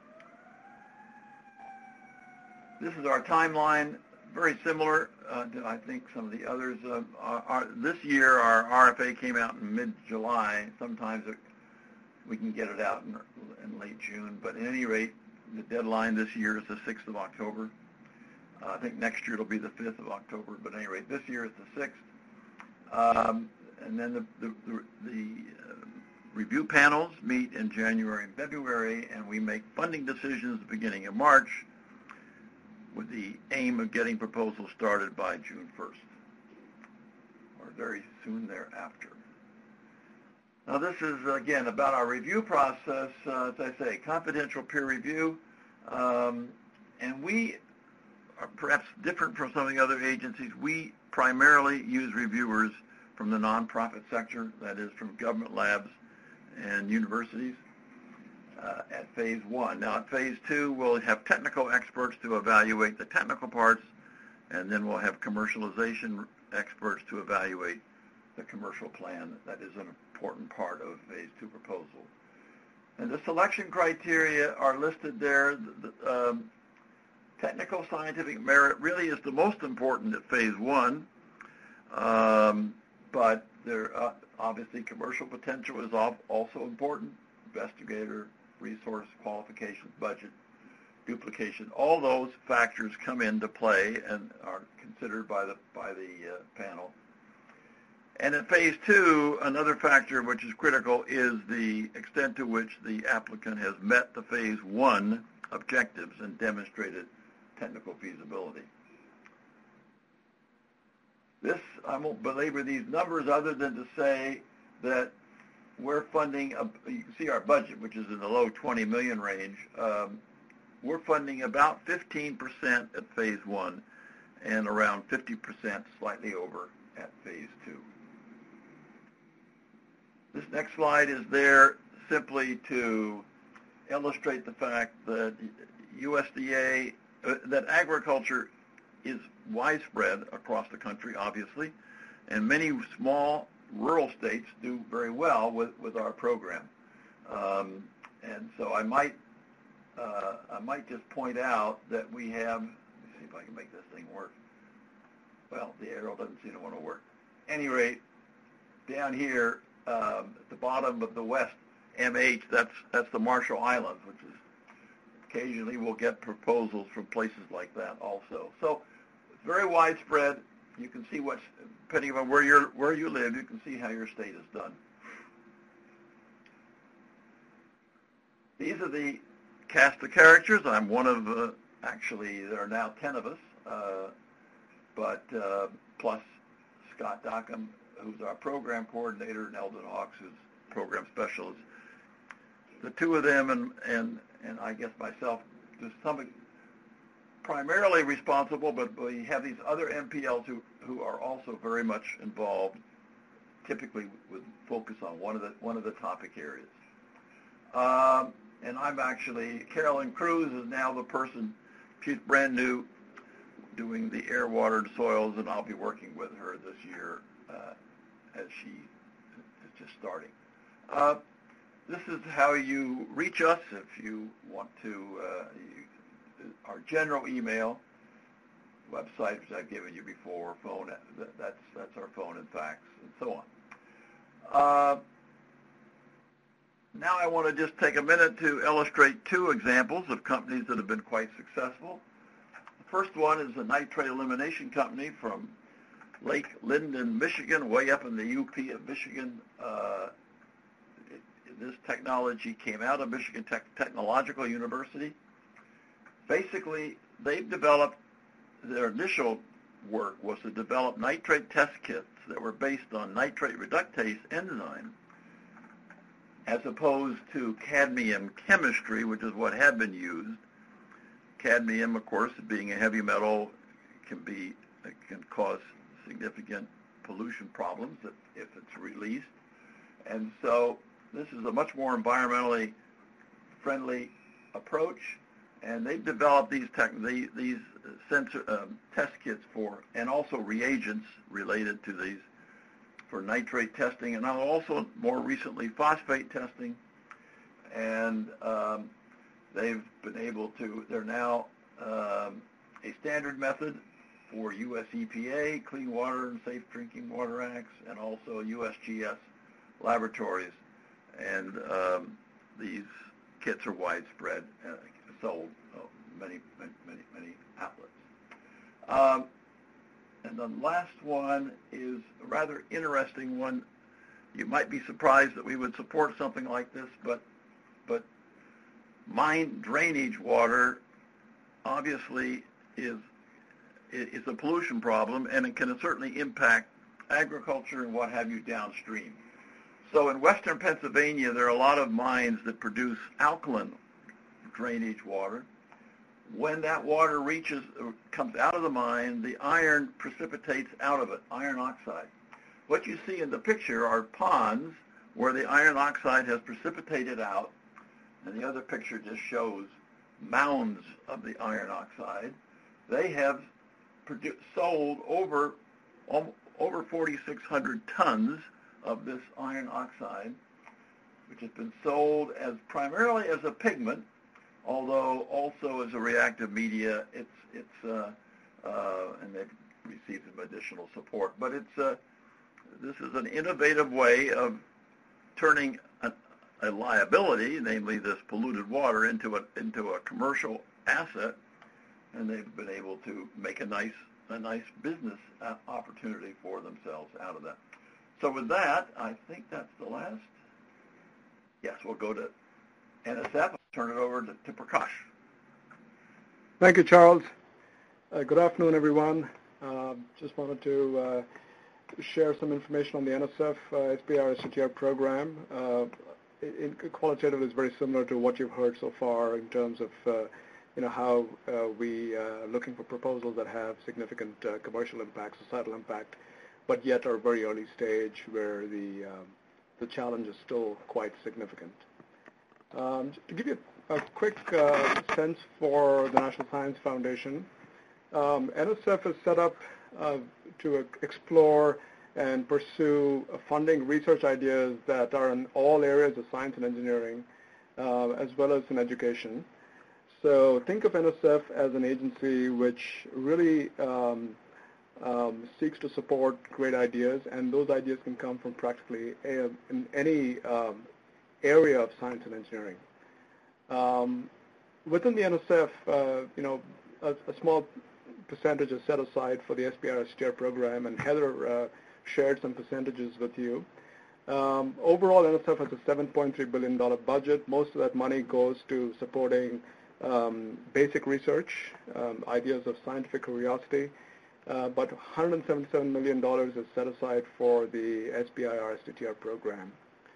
This is our timeline, very similar to, I think, some of the others. This year, our RFA came out in mid-July. Sometimes we can get it out in late June. But at any rate, the deadline this year is the 6th of October. I think next year it'll be the 5th of October. But at any rate, this year is the 6th. And then the review panels meet in January and February, and we make funding decisions at the beginning of March, with the aim of getting proposals started by June 1st, or very soon thereafter. Now this is, again, about our review process. As I say, confidential peer review, and we are perhaps different from some of the other agencies. We primarily use reviewers from the nonprofit sector, that is from government labs and universities. At phase 1. Now at phase 2, we'll have technical experts to evaluate the technical parts, and then we'll have commercialization experts to evaluate the commercial plan. That is an important part of Phase 2 proposal. And the selection criteria are listed there. Technical scientific merit really is the most important at Phase 1, but there obviously commercial potential is also important. Investigator, resource, qualifications, budget, duplication, all those factors come into play and are considered by the panel. And in Phase 2, another factor which is critical is the extent to which the applicant has met the Phase 1 objectives and demonstrated technical feasibility. This, I won't belabor these numbers other than to say that we're funding, you can see our budget, which is in the low 20 million range. We're funding about 15% at Phase 1 and around 50%, slightly over, at Phase 2. This next slide is there simply to illustrate the fact that USDA, that agriculture is widespread across the country, obviously, and many small rural states do very well with our program. And so I might just point out that we have, let me see if I can make this thing work. Well, the arrow doesn't seem to want to work. At any rate, down here at the bottom of the west MH, that's the Marshall Islands, which is occasionally we'll get proposals from places like that also. So it's very widespread. You can see what's, depending on where you live, you can see how your state is done. These are the cast of characters. I'm one of, actually, there are now 10 of us, plus Scott Dockham, who's our program coordinator, and Eldon Hawks, who's program specialist. The two of them and I guess myself, to some primarily responsible, but we have these other MPLs who are also very much involved, typically with focus on one of the topic areas. And I'm actually, Carolyn Cruz is now the person, she's brand new, doing the air, water, and soils, and I'll be working with her this year as she is just starting. This is how you reach us if you want to, our general email, website, which I've given you before, phone, that's our phone and fax, and so on. Now I want to just take a minute to illustrate two examples of companies that have been quite successful. The first one is a nitrate elimination company from Lake Linden, Michigan, way up in the UP of Michigan. This technology came out of Michigan Technological University. Basically, they've developed, their initial work was to develop nitrate test kits that were based on nitrate reductase enzyme, as opposed to cadmium chemistry, which is what had been used. Cadmium, of course, being a heavy metal, can cause significant pollution problems if it's released. And so this is a much more environmentally friendly approach, and they've developed these test kits for, and also reagents related to these for nitrate testing, and also more recently phosphate testing. And they've been able to, they're now a standard method for US EPA, Clean Water and Safe Drinking Water Acts, and also USGS laboratories. And these kits are widespread, sold many outlets. And the last one is a rather interesting one. You might be surprised that we would support something like this, but mine drainage water obviously is a pollution problem, and it can certainly impact agriculture and what have you downstream. So in western Pennsylvania, there are a lot of mines that produce alkaline drainage water. When that water comes out of the mine, the iron precipitates out of it, iron oxide. What you see in the picture are ponds where the iron oxide has precipitated out, and the other picture just shows mounds of the iron oxide. They have sold over 4,600 tons of this iron oxide, which has been sold as primarily as a pigment, although also as a reactive media. And they've received some additional support. But this is an innovative way of turning a liability, namely this polluted water, into a commercial asset, and they've been able to make a nice business opportunity for themselves out of that. So with that, I think that's the last. Yes, we'll go to NSF. I'll turn it over to Prakash. Thank you, Charles. Good afternoon, everyone. Just wanted to share some information on the NSF SBIR STTR program. Qualitatively, it's very similar to what you've heard so far in terms of how we are looking for proposals that have significant commercial impact, societal impact, but yet are very early stage where the challenge is still quite significant. To give you a quick sense for the National Science Foundation, NSF is set up to explore and pursue funding research ideas that are in all areas of science and engineering, as well as in education. So think of NSF as an agency which really seeks to support great ideas, and those ideas can come from practically in any area of science and engineering. Within the NSF, a small percentage is set aside for the SBIR STTR program, and Heather shared some percentages with you. Overall, NSF has a $7.3 billion budget. Most of that money goes to supporting basic research, ideas of scientific curiosity, but $177 million is set aside for the SBIR STTR program.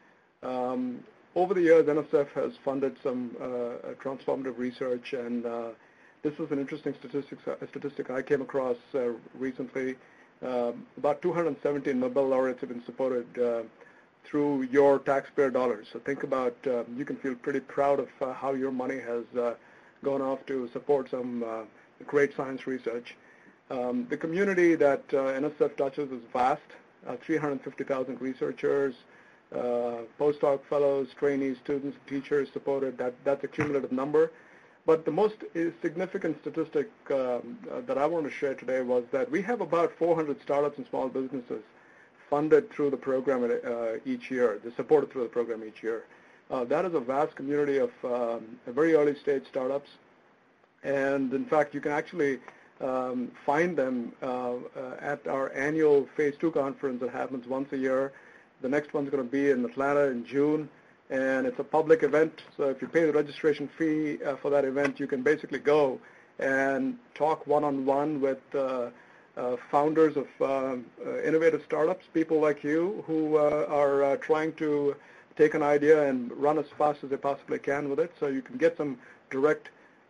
Over the years, NSF has funded some transformative research, and this is an interesting statistic I came across recently. About 217 Nobel laureates have been supported through your taxpayer dollars. So think about, you can feel pretty proud of how your money has gone off to support some great science research. The community that NSF touches is vast, 350,000 researchers, postdoc fellows, trainees, students, teachers supported. That's a cumulative number. But the most significant statistic that I want to share today was that we have about 400 startups and small businesses funded through the program each year. They're supported through the program each year. That is a vast community of very early stage startups. And in fact, you can actually find them at our annual Phase 2 conference that happens once a year. The next one's going to be in Atlanta in June, and it's a public event. So if you pay the registration fee for that event, you can basically go and talk one-on-one with founders of innovative startups, people like you who are trying to take an idea and run as fast as they possibly can with it. So you can get some direct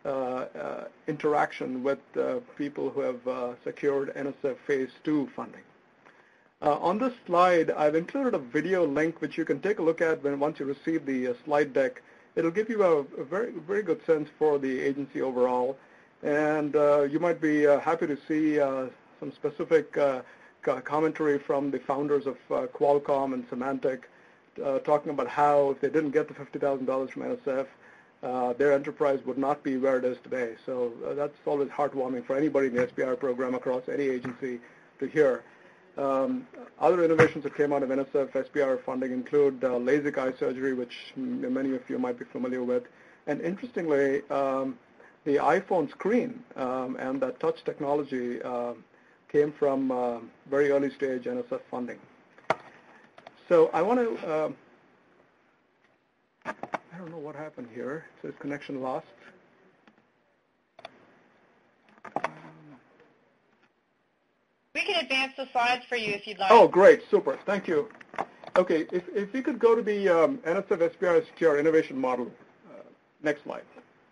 interaction with people who have secured NSF Phase 2 funding. On this slide, I've included a video link which you can take a look at once you receive the slide deck. It'll give you a very, very good sense for the agency overall, and you might be happy to see some specific commentary from the founders of Qualcomm and Symantec, talking about how if they didn't get the $50,000 from NSF, their enterprise would not be where it is today. So that's always heartwarming for anybody in the SBIR program across any agency to hear. Other innovations that came out of NSF SBIR funding include LASIK eye surgery, which many of you might be familiar with. And interestingly, the iPhone screen and that touch technology came from very early stage NSF funding. So I want to, I don't know what happened here. It says connection lost. We can advance the slides for you if you'd like. Oh, great. Super. Thank you. Okay, if you could go to the NSF SBIR STTR innovation model. Next slide.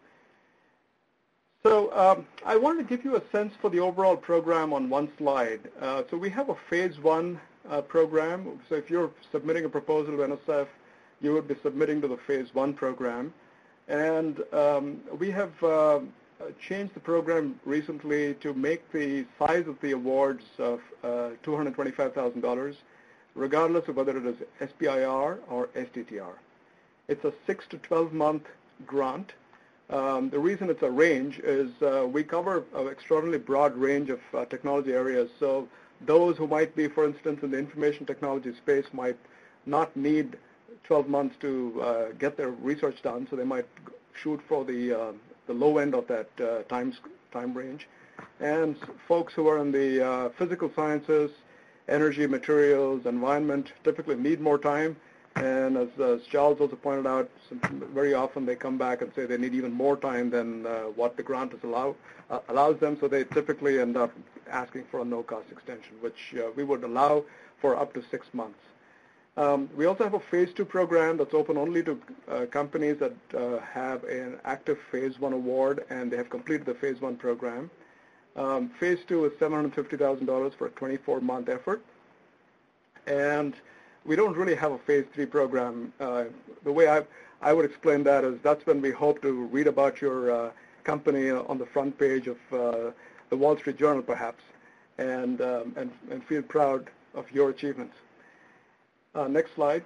So I wanted to give you a sense for the overall program on one slide. So we have a Phase 1 program. So if you're submitting a proposal to NSF, you would be submitting to the Phase 1 program. And we have changed the program recently to make the size of the awards of $225,000, regardless of whether it is SBIR or STTR. It's a 6 to 12-month grant. The reason it's a range is we cover an extraordinarily broad range of technology areas. So those who might be, for instance, in the information technology space might not need 12 months to get their research done, so they might shoot for the low end of that time range. And folks who are in the physical sciences, energy, materials, environment typically need more time. And as Charles also pointed out, very often they come back and say they need even more time than what the grant allows them, so they typically end up asking for a no-cost extension, which we would allow for up to 6 months. We also have a Phase 2 program that's open only to companies that have an active Phase 1 award and they have completed the Phase 1 program. Phase 2 is $750,000 for a 24-month effort. And we don't really have a Phase 3 program. The way I would explain that is that's when we hope to read about your company on the front page of the Wall Street Journal, perhaps, and feel proud of your achievements. Next slide.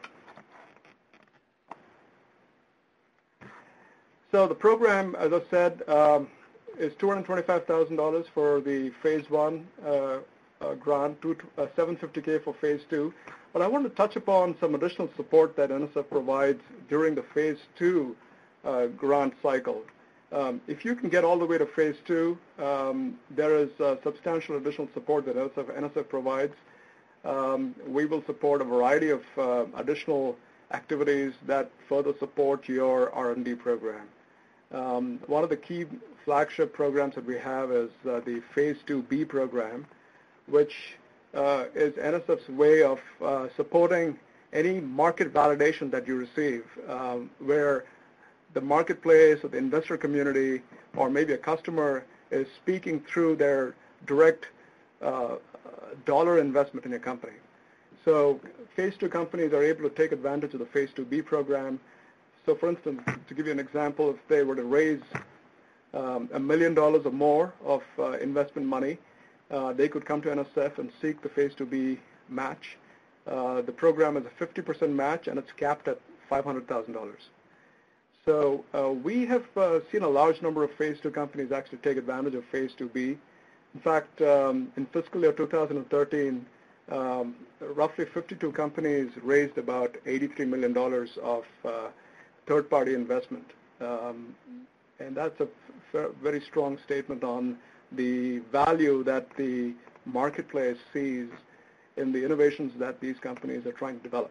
So the program, as I said, is $225,000 for the Phase 1 grant, $750K for Phase 2. But I want to touch upon some additional support that NSF provides during the Phase 2 grant cycle. If you can get all the way to Phase 2, there is substantial additional support that NSF provides. We will support a variety of additional activities that further support your R&D program. One of the key flagship programs that we have is the Phase 2B program, which is NSF's way of supporting any market validation that you receive, where the marketplace or the investor community or maybe a customer is speaking through their direct dollar investment in your company. So Phase 2 companies are able to take advantage of the Phase 2B program. So for instance, to give you an example, if they were to raise $1 million or more of investment money, they could come to NSF and seek the Phase 2B match. The program is a 50% match, and it's capped at $500,000. So we have seen a large number of Phase 2 companies actually take advantage of Phase 2B. In fact, in fiscal year 2013, roughly 52 companies raised about $83 million of third-party investment. And that's a very strong statement on the value that the marketplace sees in the innovations that these companies are trying to develop.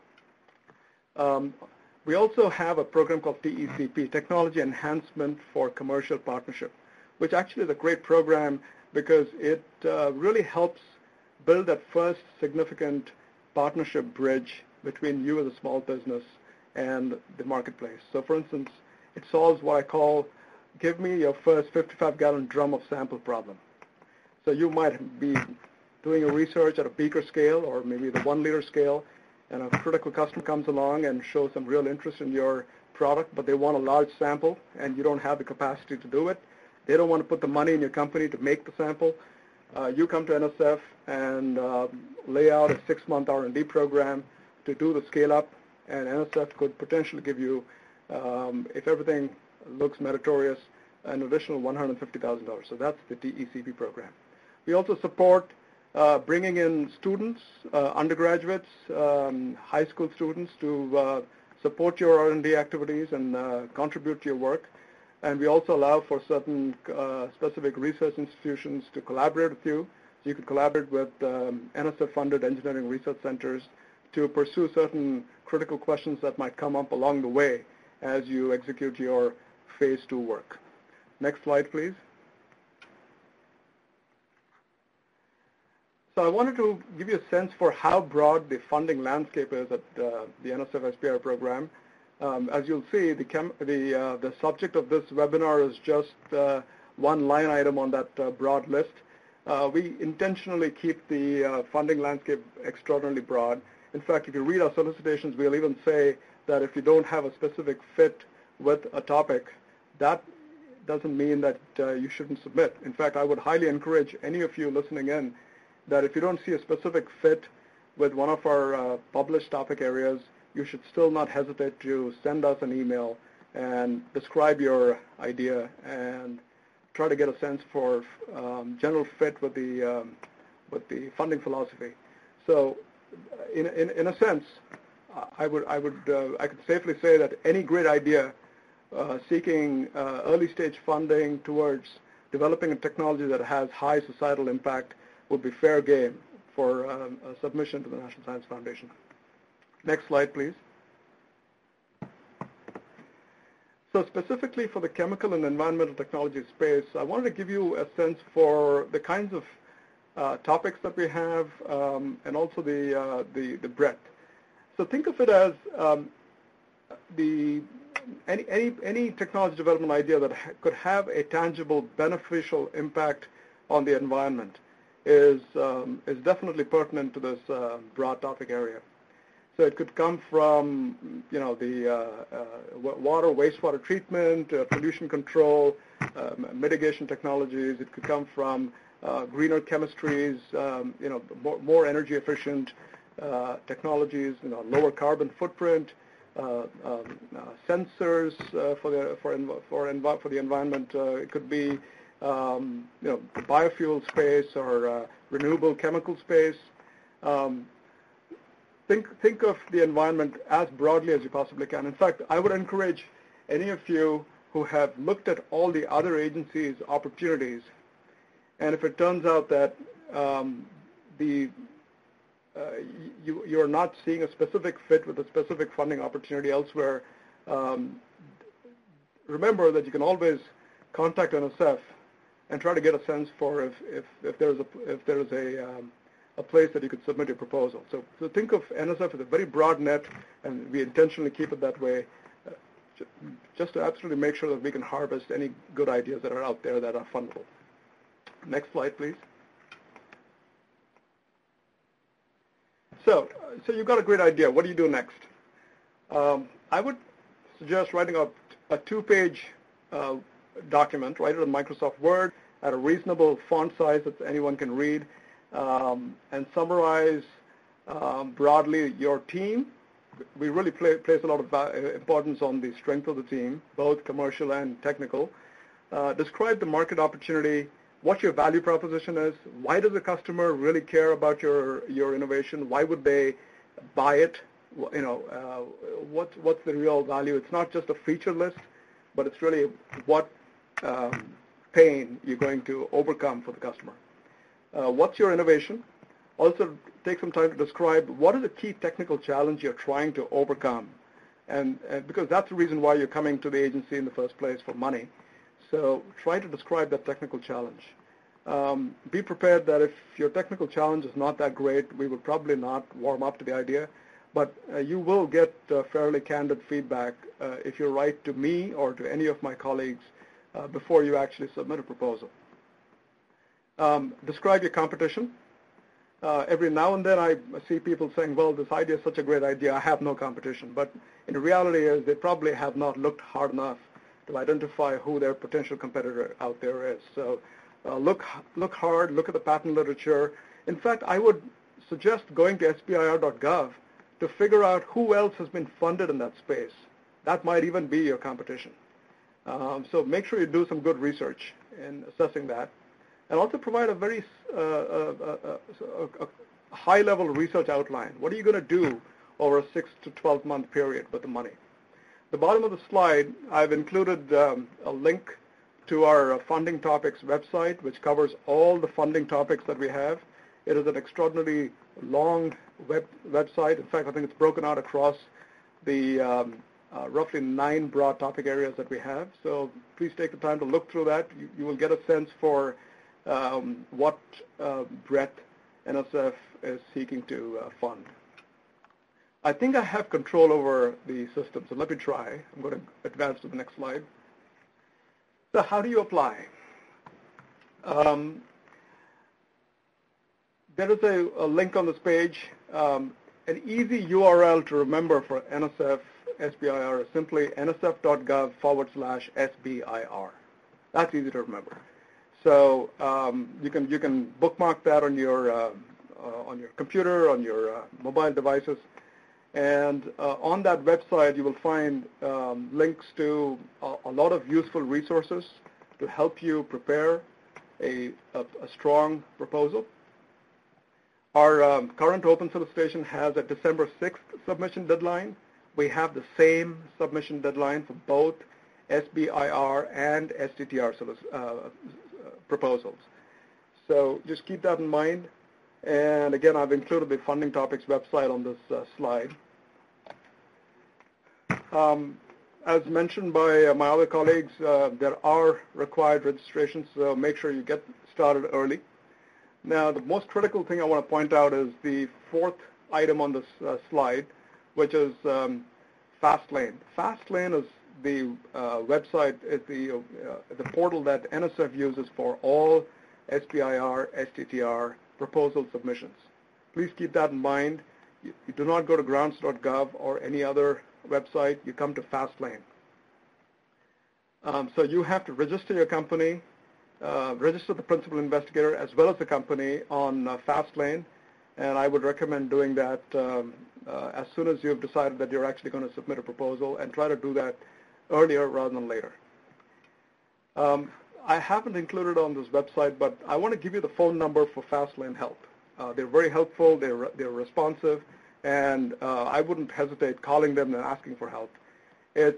We also have a program called TECP, Technology Enhancement for Commercial Partnership, which actually is a great program because it really helps build that first significant partnership bridge between you as a small business and the marketplace. So for instance, it solves what I call, give me your first 55-gallon drum of sample problem. So you might be doing a research at a beaker scale or maybe the 1-liter scale, and a critical customer comes along and shows some real interest in your product, but they want a large sample, and you don't have the capacity to do it. They don't want to put the money in your company to make the sample. You come to NSF and lay out a 6-month R&D program to do the scale-up, and NSF could potentially give you, if everything looks meritorious, an additional $150,000. So that's the TECP program. We also support bringing in students, undergraduates, high school students to support your R&D activities and contribute to your work. And we also allow for certain specific research institutions to collaborate with you. So you can collaborate with NSF-funded engineering research centers to pursue certain critical questions that might come up along the way as you execute your Phase 2 work. Next slide, please. So I wanted to give you a sense for how broad the funding landscape is at the NSF SBIR program. As you'll see, the subject of this webinar is just one line item on that broad list. We intentionally keep the funding landscape extraordinarily broad. In fact, if you read our solicitations, we'll even say that if you don't have a specific fit with a topic, that doesn't mean that you shouldn't submit. In fact, I would highly encourage any of you listening in that if you don't see a specific fit with one of our published topic areas, you should still not hesitate to send us an email and describe your idea and try to get a sense for general fit with the funding philosophy. So, in a sense, I could safely say that any great idea seeking early stage funding towards developing a technology that has high societal impact would be fair game for a submission to the National Science Foundation. Next slide, please. So specifically for the chemical and environmental technology space, I wanted to give you a sense for the kinds of topics that we have and also the breadth. So think of it as any technology development idea that could have a tangible, beneficial impact on the environment is definitely pertinent to this broad topic area. So it could come from, the water, wastewater treatment, pollution control, mitigation technologies. It could come from greener chemistries, more energy efficient technologies, lower carbon footprint, sensors for the environment. It could be the biofuel space or renewable chemical space. Think of the environment as broadly as you possibly can. In fact, I would encourage any of you who have looked at all the other agencies' opportunities, and if it turns out that you're not seeing a specific fit with a specific funding opportunity elsewhere, remember that you can always contact NSF and try to get a sense for if there's a place that you could submit your proposal. So think of NSF as a very broad net, and we intentionally keep it that way, just to absolutely make sure that we can harvest any good ideas that are out there that are fundable. Next slide, please. So you've got a great idea. What do you do next? I would suggest writing a two-page document, write it in Microsoft Word at a reasonable font size that anyone can read, and summarize broadly your team. We really place a lot of importance on the strength of the team, both commercial and technical. Describe the market opportunity, what your value proposition is, why does the customer really care about your innovation, why would they buy it, what's the real value. It's not just a feature list, but it's really what pain you're going to overcome for the customer. What's your innovation? Also take some time to describe what is the key technical challenge you're trying to overcome, and because that's the reason why you're coming to the agency in the first place, for money. So try to describe that technical challenge. Be prepared that if your technical challenge is not that great, we will probably not warm up to the idea, but you will get fairly candid feedback if you write to me or to any of my colleagues before you actually submit a proposal. Describe your competition. Every now and then I see people saying, well, this idea is such a great idea, I have no competition. But in reality is they probably have not looked hard enough to identify who their potential competitor out there is. So look hard, look at the patent literature. In fact, I would suggest going to sbir.gov to figure out who else has been funded in that space. That might even be your competition. So make sure you do some good research in assessing that. And also provide a very high-level research outline. What are you going to do over a 6 to 12-month period with the money? The bottom of the slide, I've included a link to our funding topics website, which covers all the funding topics that we have. It is an extraordinarily long website. In fact, I think it's broken out across the roughly 9 broad topic areas that we have. So please take the time to look through that. You will get a sense for what breadth NSF is seeking to fund. I think I have control over the system, so let me try. I'm going to advance to the next slide. So how do you apply? There is a link on this page. An easy URL to remember for NSF SBIR is simply nsf.gov/SBIR. That's easy to remember. So you can bookmark that on your computer, on your mobile devices. And on that website, you will find links to a lot of useful resources to help you prepare a strong proposal. Our current open solicitation has a December 6th submission deadline. We have the same submission deadline for both SBIR and STTR proposals. So just keep that in mind. And again, I've included the Funding Topics website on this slide. As mentioned by my other colleagues, there are required registrations, so make sure you get started early. Now, the most critical thing I want to point out is the fourth item on this slide, which is FastLane. FastLane is the website, is the portal that NSF uses for all SBIR, STTR proposal submissions. Please keep that in mind. You do not go to grants.gov or any other website. You come to FastLane. So you have to register your company, register the principal investigator as well as the company on FastLane, and I would recommend doing that as soon as you've decided that you're actually going to submit a proposal, and try to do that earlier rather than later. I haven't included on this website, but I want to give you the phone number for FastLane Help. They're very helpful, they're responsive, and I wouldn't hesitate calling them and asking for help. It's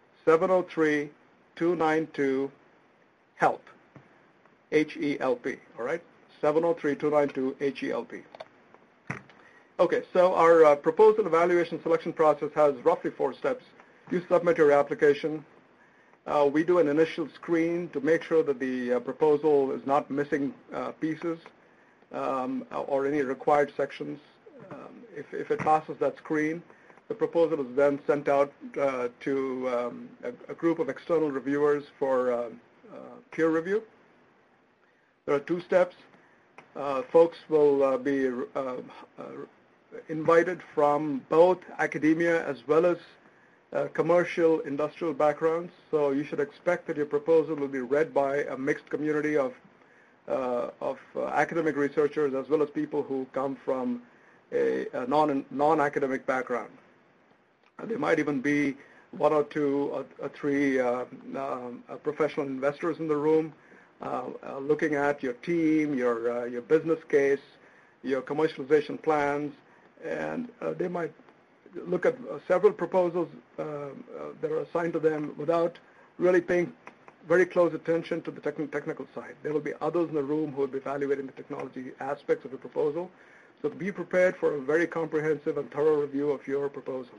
703-292-HELP, H-E-L-P, all right? 703-292-HELP. Okay, so our proposal evaluation selection process has roughly 4 steps. You submit your application. We do an initial screen to make sure that the proposal is not missing pieces or any required sections. If it passes that screen, the proposal is then sent out to a group of external reviewers for peer review. There are 2 steps. Folks will be invited from both academia as well as commercial, industrial backgrounds. So you should expect that your proposal will be read by a mixed community of academic researchers as well as people who come from a non-academic background. There might even be 1 or 2 or 3 professional investors in the room looking at your team, your business case, your commercialization plans, and they might look at several proposals that are assigned to them without really paying very close attention to the technical side. There will be others in the room who will be evaluating the technology aspects of the proposal. So be prepared for a very comprehensive and thorough review of your proposal.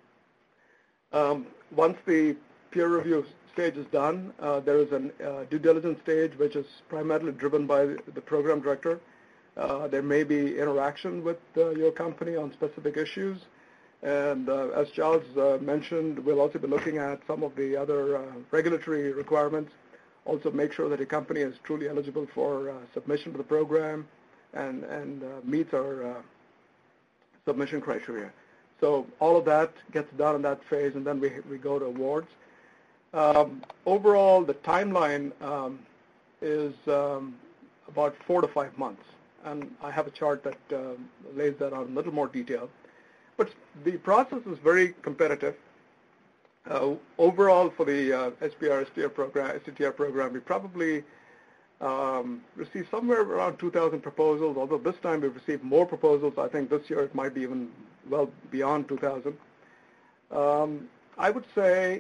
Once the peer review stage is done, there is a due diligence stage, which is primarily driven by the program director. There may be interaction with your company on specific issues. And as Charles mentioned, we'll also be looking at some of the other regulatory requirements. Also make sure that your company is truly eligible for submission to the program and meets our submission criteria. So all of that gets done in that phase, and then we go to awards. Overall, the timeline is about 4 to 5 months. And I have a chart that lays that out in a little more detail. But the process is very competitive. Overall, for the SBIR STTR program, we probably received somewhere around 2,000 proposals, although this time we've received more proposals. I think this year it might be even well beyond 2,000. I would say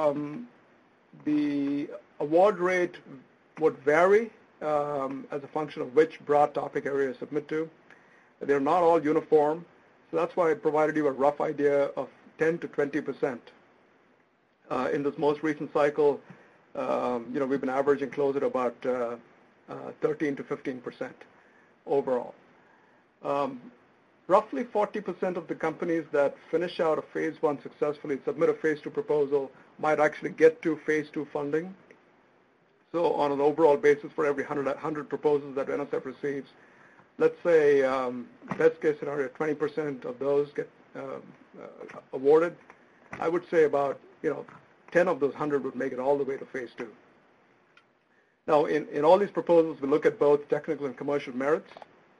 the award rate would vary as a function of which broad topic area you submit to. They're not all uniform. So that's why I provided you a rough idea of 10 to 20%. In this most recent cycle, we've been averaging closer to about 13 to 15% overall. Roughly 40% of the companies that finish out a phase 1 successfully, submit a phase 2 proposal, might actually get to phase 2 funding. So on an overall basis, for every 100 proposals that NSF receives, let's say best case scenario, 20% of those get awarded. I would say about 10 of those 100 would make it all the way to phase 2. Now, in all these proposals, we look at both technical and commercial merits.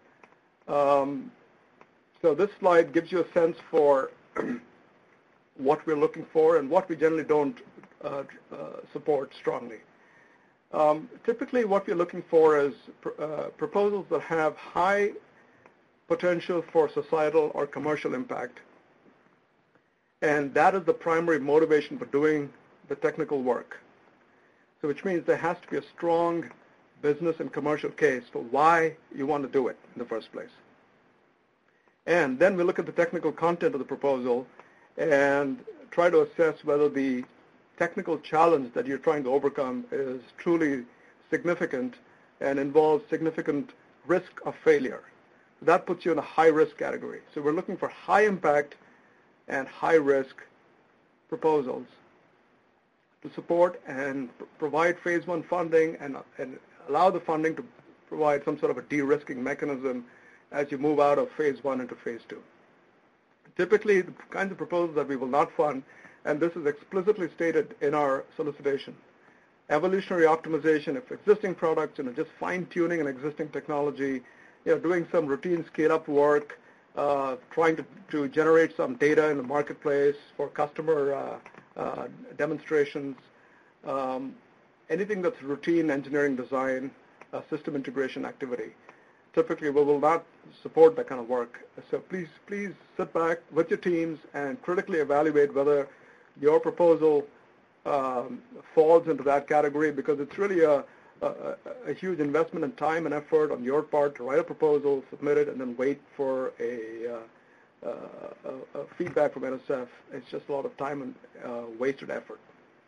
So this slide gives you a sense for what we're looking for and what we generally don't support strongly. Typically, what we're looking for is proposals that have high potential for societal or commercial impact, and that is the primary motivation for doing the technical work. So which means there has to be a strong business and commercial case for why you want to do it in the first place. And then we look at the technical content of the proposal and try to assess whether the technical challenge that you're trying to overcome is truly significant and involves significant risk of failure. That puts you in a high-risk category. So we're looking for high-impact and high-risk proposals to support and provide phase one funding and allow the funding to provide some sort of a de-risking mechanism as you move out of phase one into phase two. Typically, the kinds of proposals that we will not fund, and this is explicitly stated in our solicitation, evolutionary optimization of existing products, just fine-tuning an existing technology, doing some routine scale-up work, trying to generate some data in the marketplace for customer demonstrations, anything that's routine engineering design, system integration activity. Typically, we will not support that kind of work. So please sit back with your teams and critically evaluate whether your proposal falls into that category, because it's really a huge investment in time and effort on your part to write a proposal, submit it, and then wait for a feedback from NSF. It's just a lot of time and wasted effort.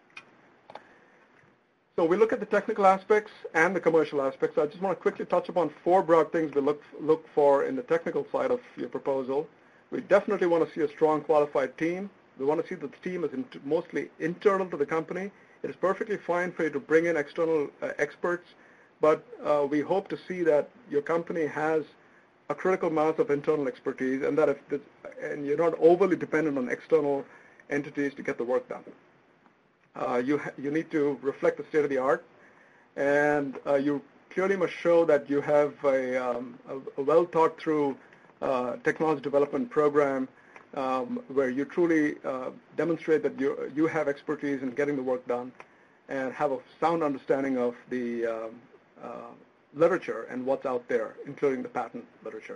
So we look at the technical aspects and the commercial aspects. I just want to quickly touch upon four broad things we look for in the technical side of your proposal. We definitely want to see a strong qualified team. We want to see that the team is mostly internal to the company. It is perfectly fine for you to bring in external experts, but we hope to see that your company has a critical mass of internal expertise, and that and you're not overly dependent on external entities to get the work done. You need to reflect the state of the art, and you clearly must show that you have a well thought through technology development program where you truly demonstrate that you have expertise in getting the work done and have a sound understanding of the literature and what's out there, including the patent literature.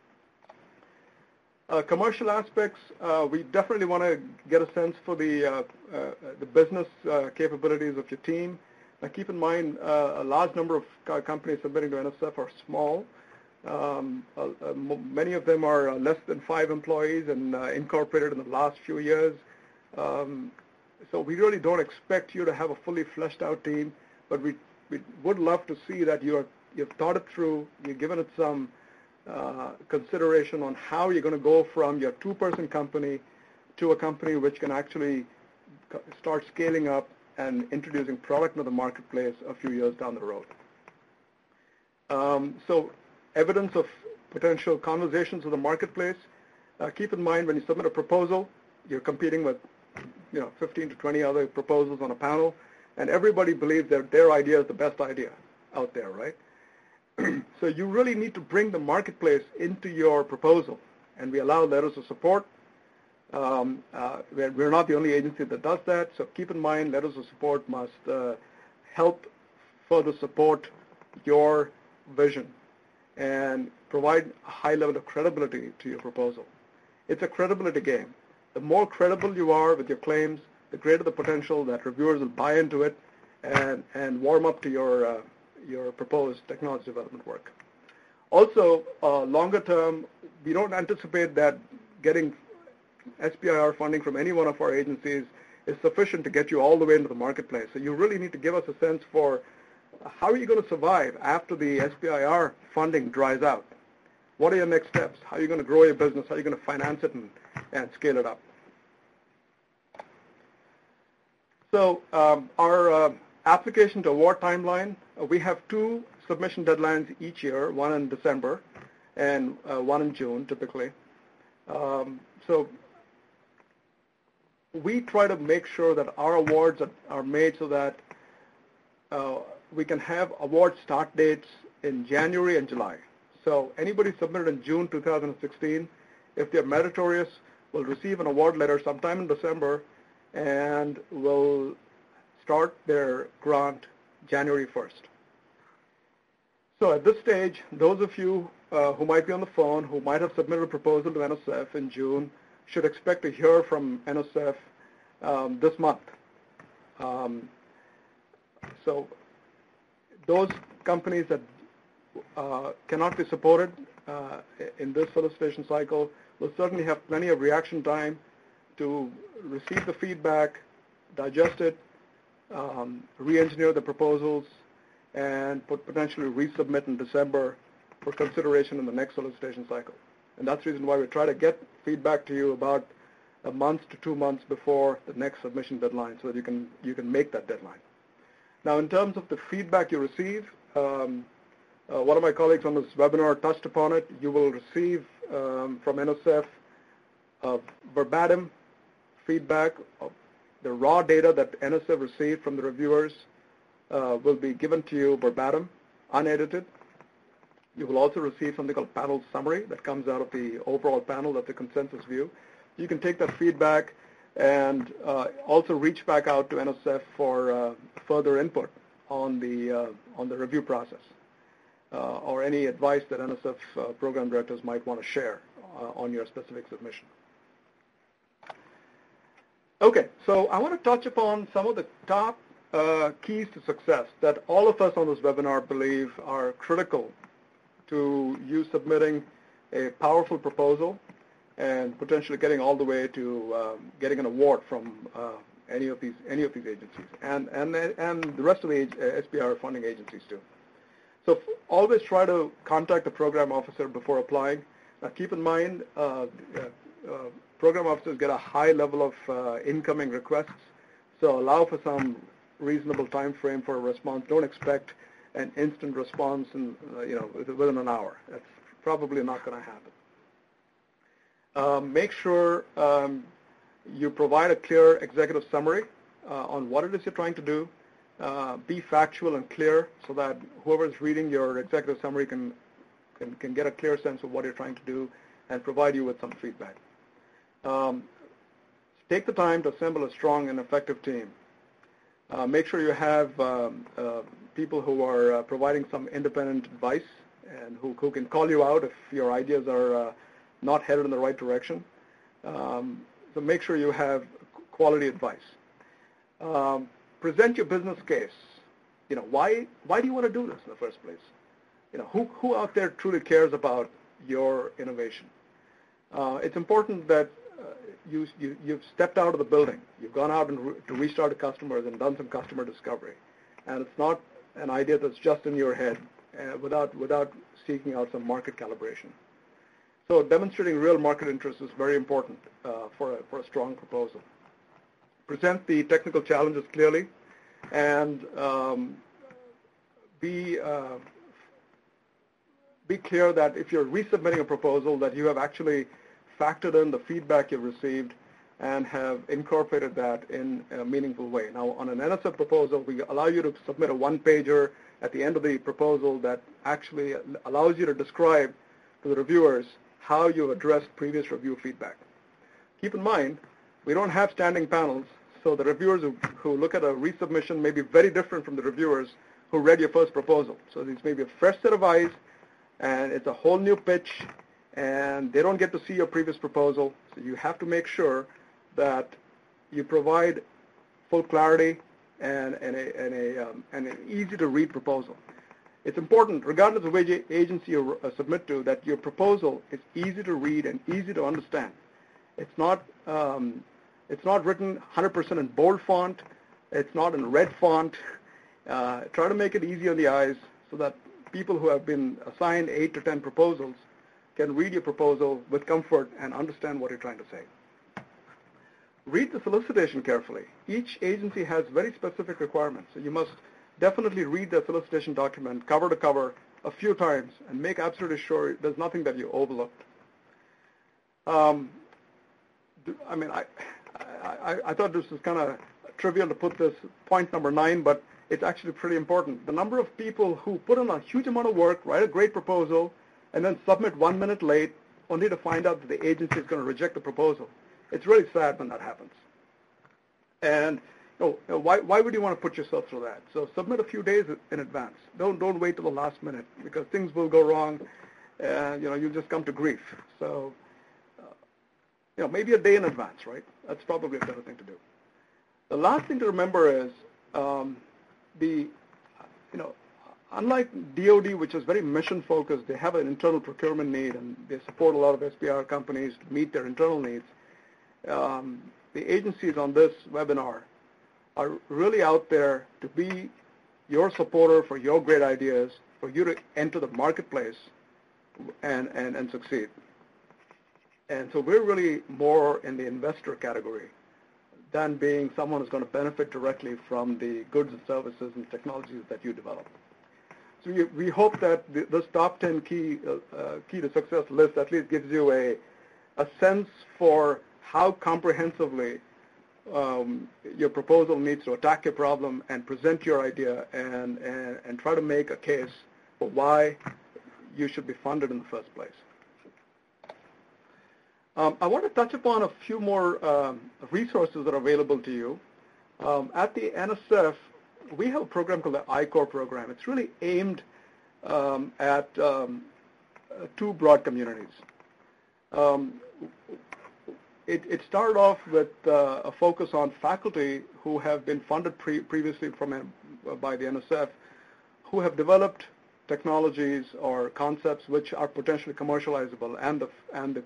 Commercial aspects, we definitely want to get a sense for the business capabilities of your team. Now keep in mind, a large number of companies submitting to NSF are small. Many of them are less than 5 employees and incorporated in the last few years. So we really don't expect you to have a fully fleshed out team, but we would love to see that you've thought it through, you've given it some consideration on how you're going to go from your 2-person company to a company which can actually start scaling up and introducing product into the marketplace a few years down the road. So evidence of potential conversations with the marketplace. Keep in mind when you submit a proposal, you're competing with 15 to 20 other proposals on a panel, and everybody believes that their idea is the best idea out there, right? So you really need to bring the marketplace into your proposal, and we allow letters of support. We're not the only agency that does that, so keep in mind letters of support must help further support your vision and provide a high level of credibility to your proposal. It's a credibility game. The more credible you are with your claims, the greater the potential that reviewers will buy into it and warm up to your proposed technology development work. Also, longer term, we don't anticipate that getting SBIR funding from any one of our agencies is sufficient to get you all the way into the marketplace. So you really need to give us a sense for how are you going to survive after the SBIR funding dries out? What are your next steps? How are you going to grow your business? How are you going to finance it and scale it up? So our application to award timeline, we have 2 submission deadlines each year, one in December and one in June typically. So we try to make sure that our awards are made so that we can have award start dates in January and July. So anybody submitted in June 2016, if they're meritorious, will receive an award letter sometime in December and will start their grant January 1st. So at this stage, those of you who might be on the phone, who might have submitted a proposal to NSF in June, should expect to hear from NSF this month. So those companies that cannot be supported in this solicitation cycle will certainly have plenty of reaction time to receive the feedback, digest it, re-engineer the proposals, and potentially resubmit in December for consideration in the next solicitation cycle. And that's the reason why we try to get feedback to you about a month to 2 months before the next submission deadline so that you can make that deadline. Now, in terms of the feedback you receive, one of my colleagues on this webinar touched upon it. You will receive from NSF verbatim feedback of the raw data that NSF received from the reviewers will be given to you verbatim, unedited. You will also receive something called panel summary that comes out of the overall panel. That's a consensus view. You can take that feedback and also reach back out to NSF for further input on the review process or any advice that NSF program directors might want to share on your specific submission. Okay, so I want to touch upon some of the top keys to success that all of us on this webinar believe are critical to you submitting a powerful proposal and potentially getting all the way to getting an award from any of these agencies and the rest of the SBIR funding agencies too. So always try to contact the program officer before applying. Now keep in mind, program officers get a high level of incoming requests, so allow for some reasonable time frame for a response. Don't expect an instant response within an hour. That's probably not going to happen. Make sure you provide a clear executive summary on what it is you're trying to do. Be factual and clear so that whoever is reading your executive summary can get a clear sense of what you're trying to do and provide you with some feedback. Take the time to assemble a strong and effective team. Make sure you have people who are providing some independent advice and who can call you out if your ideas are not headed in the right direction. So make sure you have quality advice. Present your business case. Why do you want to do this in the first place? Who out there truly cares about your innovation? It's important that you've stepped out of the building. You've gone out to reach out to customers and done some customer discovery. And it's not an idea that's just in your head without seeking out some market calibration. So demonstrating real market interest is very important for a strong proposal. Present the technical challenges clearly and be clear that if you're resubmitting a proposal that you have actually factored in the feedback you've received and have incorporated that in a meaningful way. Now, on an NSF proposal, we allow you to submit a one-pager at the end of the proposal that actually allows you to describe to the reviewers how you addressed previous review feedback. Keep in mind, we don't have standing panels, so the reviewers who look at a resubmission may be very different from the reviewers who read your first proposal. So this may be a fresh set of eyes, and it's a whole new pitch, and they don't get to see your previous proposal. So you have to make sure that you provide full clarity and an easy-to-read proposal. It's important, regardless of which agency you submit to, that your proposal is easy to read and easy to understand. It's not written 100% in bold font. It's not in red font. Try to make it easy on the eyes so that people who have been assigned 8 to 10 proposals can read your proposal with comfort and understand what you're trying to say. Read the solicitation carefully. Each agency has very specific requirements, so you must definitely read the solicitation document cover to cover a few times and make absolutely sure there's nothing that you overlooked. I thought this was kind of trivial to put this point number 9, but it's actually pretty important. The number of people who put in a huge amount of work, write a great proposal, and then submit 1 minute late, only to find out that the agency is going to reject the proposal. It's really sad when that happens. And why would you want to put yourself through that? So submit a few days in advance. Don't wait till the last minute, because things will go wrong, and you'll just come to grief. So maybe a day in advance, right? That's probably a better thing to do. The last thing to remember is unlike DoD, which is very mission focused, they have an internal procurement need, and they support a lot of SBIR companies to meet their internal needs. The agencies on this webinar are really out there to be your supporter for your great ideas, for you to enter the marketplace and succeed. And so we're really more in the investor category than being someone who's going to benefit directly from the goods and services and technologies that you develop. So we hope that this top 10 key to success list at least gives you a sense for how comprehensively your proposal needs to attack your problem and present your idea and try to make a case for why you should be funded in the first place. I want to touch upon a few more resources that are available to you. At the NSF, we have a program called the I-Corps program. It's really aimed at two broad communities. It started off with a focus on faculty who have been funded previously by the NSF, who have developed technologies or concepts which are potentially commercializable, and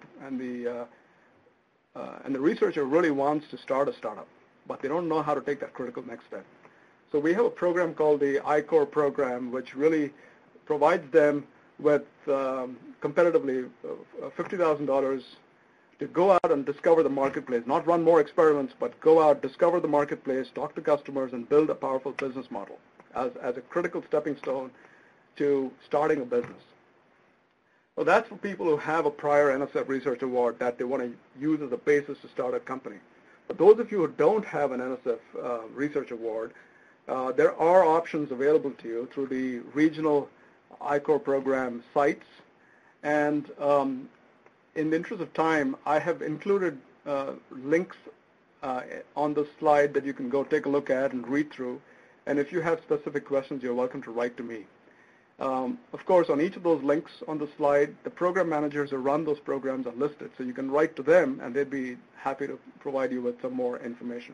the researcher really wants to start a startup, but they don't know how to take that critical next step. So we have a program called the I-Corps program, which really provides them with competitively $50,000 to go out and discover the marketplace, not run more experiments, but go out, discover the marketplace, talk to customers, and build a powerful business model as a critical stepping stone to starting a business. Well, that's for people who have a prior NSF Research Award that they want to use as a basis to start a company. But those of you who don't have an NSF Research Award, there are options available to you through the regional I-Corps program sites. And in the interest of time, I have included links on the slide that you can go take a look at and read through. And if you have specific questions, you're welcome to write to me. Of course, on each of those links on the slide, the program managers who run those programs are listed, so you can write to them, and they'd be happy to provide you with some more information.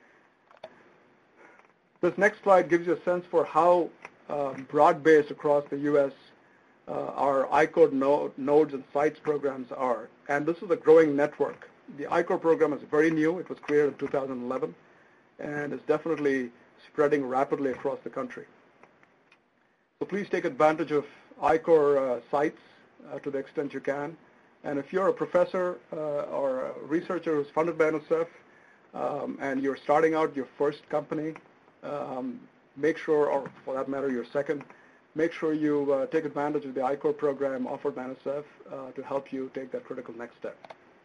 This next slide gives you a sense for how broad-based across the U.S. Our I-Corps nodes and sites programs are, and this is a growing network. The I-Corps program is very new. It was created in 2011, and is definitely spreading rapidly across the country. So please take advantage of I-Corps sites to the extent you can. And if you're a professor or a researcher who's funded by NSF and you're starting out your first company, make sure, or for that matter, your second, make sure you take advantage of the I-Corps program offered by NSF to help you take that critical next step.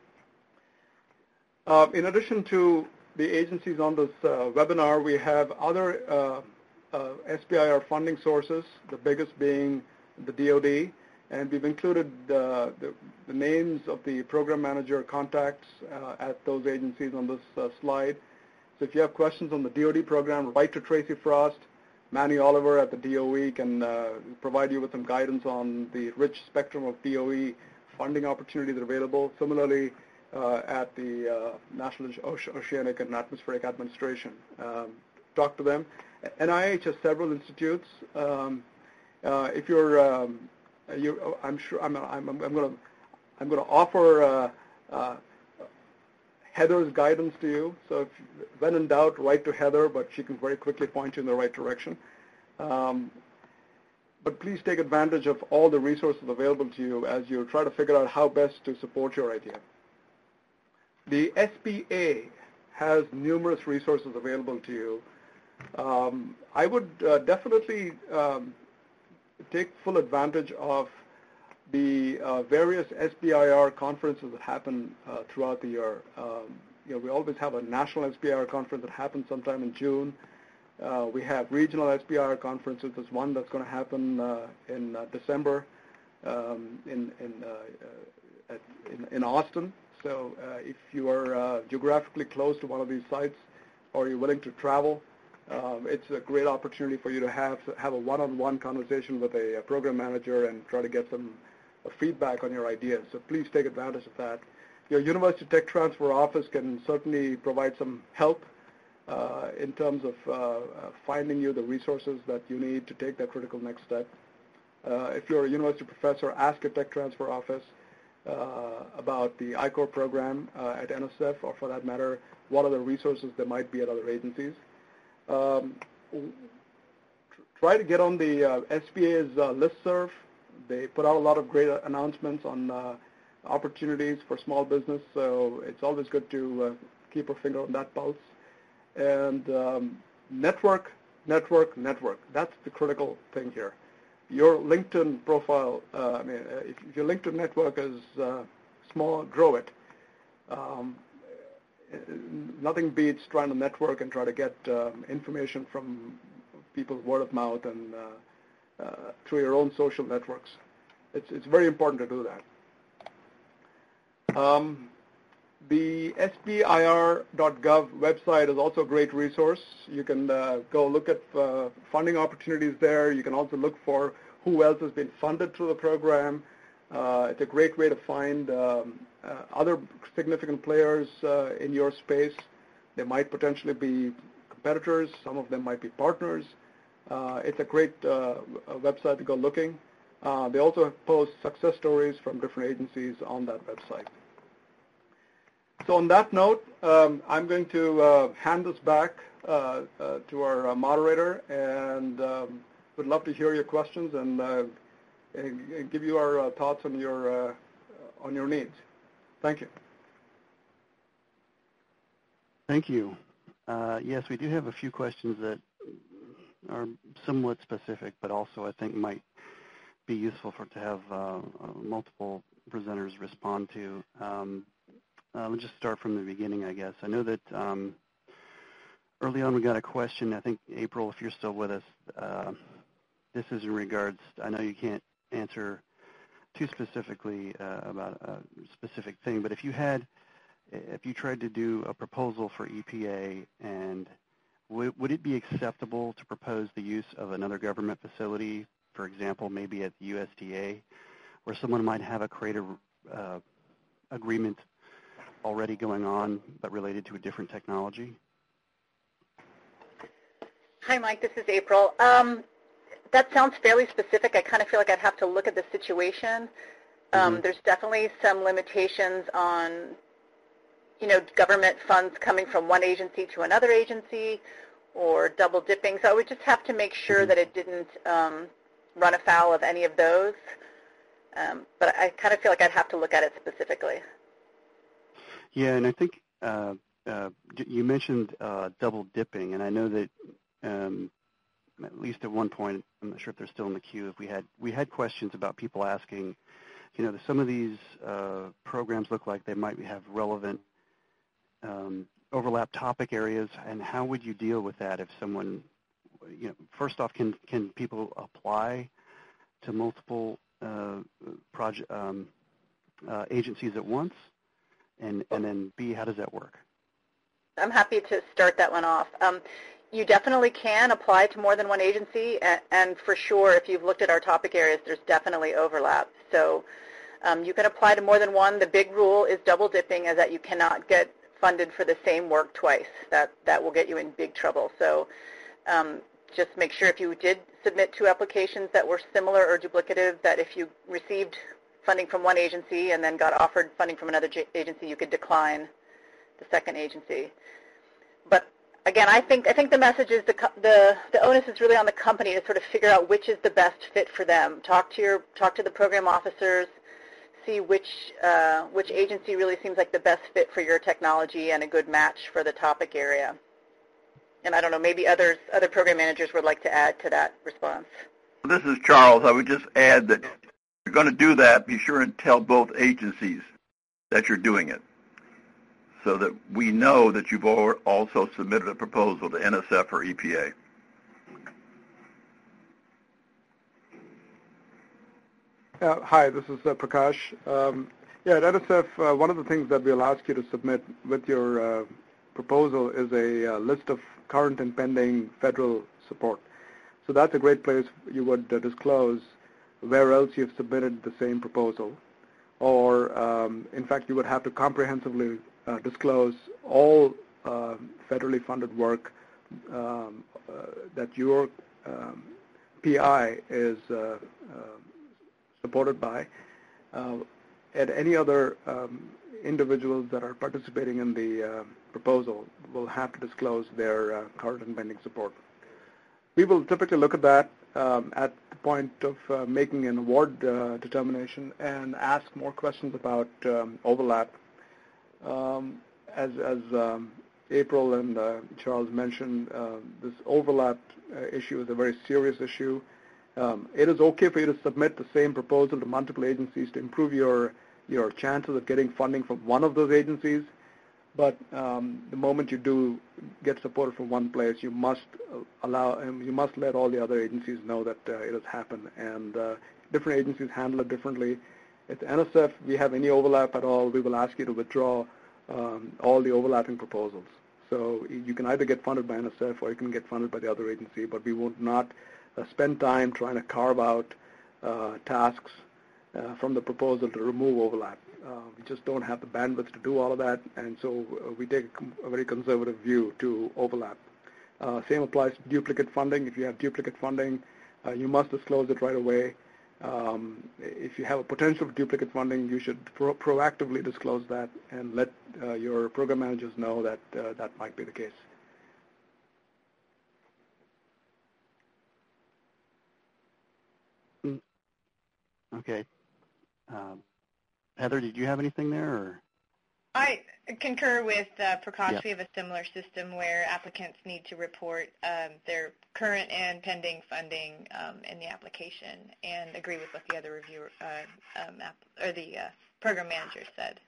In addition to the agencies on this webinar, we have other SBIR funding sources, the biggest being the DoD, and we've included the names of the program manager contacts at those agencies on this slide. So if you have questions on the DoD program, write to Tracy Frost. Manny Oliver at the DOE can provide you with some guidance on the rich spectrum of DOE funding opportunities that are available. Similarly, at the National Oceanic and Atmospheric Administration, talk to them. NIH has several institutes. If you're, I'm sure I'm going to offer Heather's guidance to you. So if, when in doubt, write to Heather, but she can very quickly point you in the right direction. But please take advantage of all the resources available to you as you try to figure out how best to support your idea. The SBA has numerous resources available to you. I would definitely take full advantage of the various SBIR conferences that happen throughout the year. We always have a national SBIR conference that happens sometime in June. We have regional SBIR conferences. There's one that's going to happen in December in Austin. So if you are geographically close to one of these sites or you're willing to travel, it's a great opportunity for you to have a one-on-one conversation with a program manager and try to get some feedback on your ideas. So please take advantage of that. Your University Tech Transfer Office can certainly provide some help in terms of finding you the resources that you need to take that critical next step. If you're a university professor, ask your Tech Transfer Office about the I-Corps program at NSF, or for that matter, what other resources there might be at other agencies. Try to get on the SBA's listserv. They put out a lot of great announcements on opportunities for small business, so it's always good to keep a finger on that pulse. And network. That's the critical thing here. Your LinkedIn profile, if your LinkedIn network is small, grow it. Nothing beats trying to network and try to get information from people's word of mouth and through your own social networks. It's very important to do that. The SBIR.gov website is also a great resource. You can go look at funding opportunities there. You can also look for who else has been funded through the program. It's a great way to find other significant players in your space. They might potentially be competitors. Some of them might be partners. It's a great website to go looking. They also post success stories from different agencies on that website. So on that note, I'm going to hand this back to our moderator, and would love to hear your questions and give you our thoughts on your needs. Thank you. Thank you. Yes, we do have a few questions that are somewhat specific, but also I think might be useful to have multiple presenters respond to. Let's just start from the beginning, I guess. I know that early on we got a question. I think, April, if you're still with us, this is in regards, I know you can't answer too specifically about a specific thing, but if you tried to do a proposal for EPA, and would it be acceptable to propose the use of another government facility, for example, maybe at the USDA, where someone might have a creative agreement already going on, but related to a different technology? Hi, Mike. This is April. That sounds fairly specific. I kind of feel like I'd have to look at the situation. There's definitely some limitations on, government funds coming from one agency to another agency or double dipping. So I would just have to make sure that it didn't run afoul of any of those. But I kind of feel like I'd have to look at it specifically. Yeah, and I think you mentioned double dipping, and I know that at least at one point, I'm not sure if they're still in the queue, if we had questions about people asking, some of these programs look like they might have relevant overlap topic areas, and how would you deal with that if someone, first off, can people apply to multiple agencies at once? And then B, how does that work? I'm happy to start that one off. You definitely can apply to more than one agency, and for sure, if you've looked at our topic areas, there's definitely overlap. So you can apply to more than one. The big rule is double dipping, is that you cannot get funded for the same work twice. That will get you in big trouble. So just make sure if you did submit 2 applications that were similar or duplicative, that if you received funding from one agency and then got offered funding from another agency, you could decline the second agency. But again, I think the message is the onus is really on the company to sort of figure out which is the best fit for them. Talk to the program officers, see which agency really seems like the best fit for your technology and a good match for the topic area. And I don't know, maybe other program managers would like to add to that response. This is Charles. I would just add that if you're going to do that, be sure and tell both agencies that you're doing it, so that we know that you've also submitted a proposal to NSF or EPA. Hi, this is Prakash. At NSF, one of the things that we'll ask you to submit with your proposal is a list of current and pending federal support. So that's a great place you would disclose where else you've submitted the same proposal. Or, in fact, you would have to comprehensively disclose all federally funded work that your PI is supported by, and any other individuals that are participating in the proposal will have to disclose their current and pending support. We will typically look at that at the point of making an award determination and ask more questions about overlap. As April and Charles mentioned, this overlap issue is a very serious issue. It is okay for you to submit the same proposal to multiple agencies to improve your chances of getting funding from one of those agencies, but the moment you do get support from one place, you must let all the other agencies know that it has happened, and different agencies handle it differently. At NSF, if we have any overlap at all, we will ask you to withdraw all the overlapping proposals. So you can either get funded by NSF or you can get funded by the other agency, but we will not spend time trying to carve out tasks from the proposal to remove overlap. We just don't have the bandwidth to do all of that, and so we take a very conservative view to overlap. Same applies to duplicate funding. If you have duplicate funding, you must disclose it right away. If you have a potential for duplicate funding, you should proactively disclose that and let your program managers know that that might be the case. Okay. Heather, did you have anything there? Or? I concur with Prakash. Yep. We have a similar system where applicants need to report their current and pending funding in the application, and agree with what the other reviewer or the program manager said.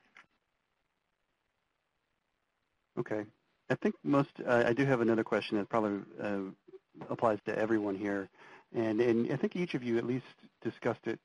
Okay. I think I do have another question that probably applies to everyone here, and I think each of you at least discussed it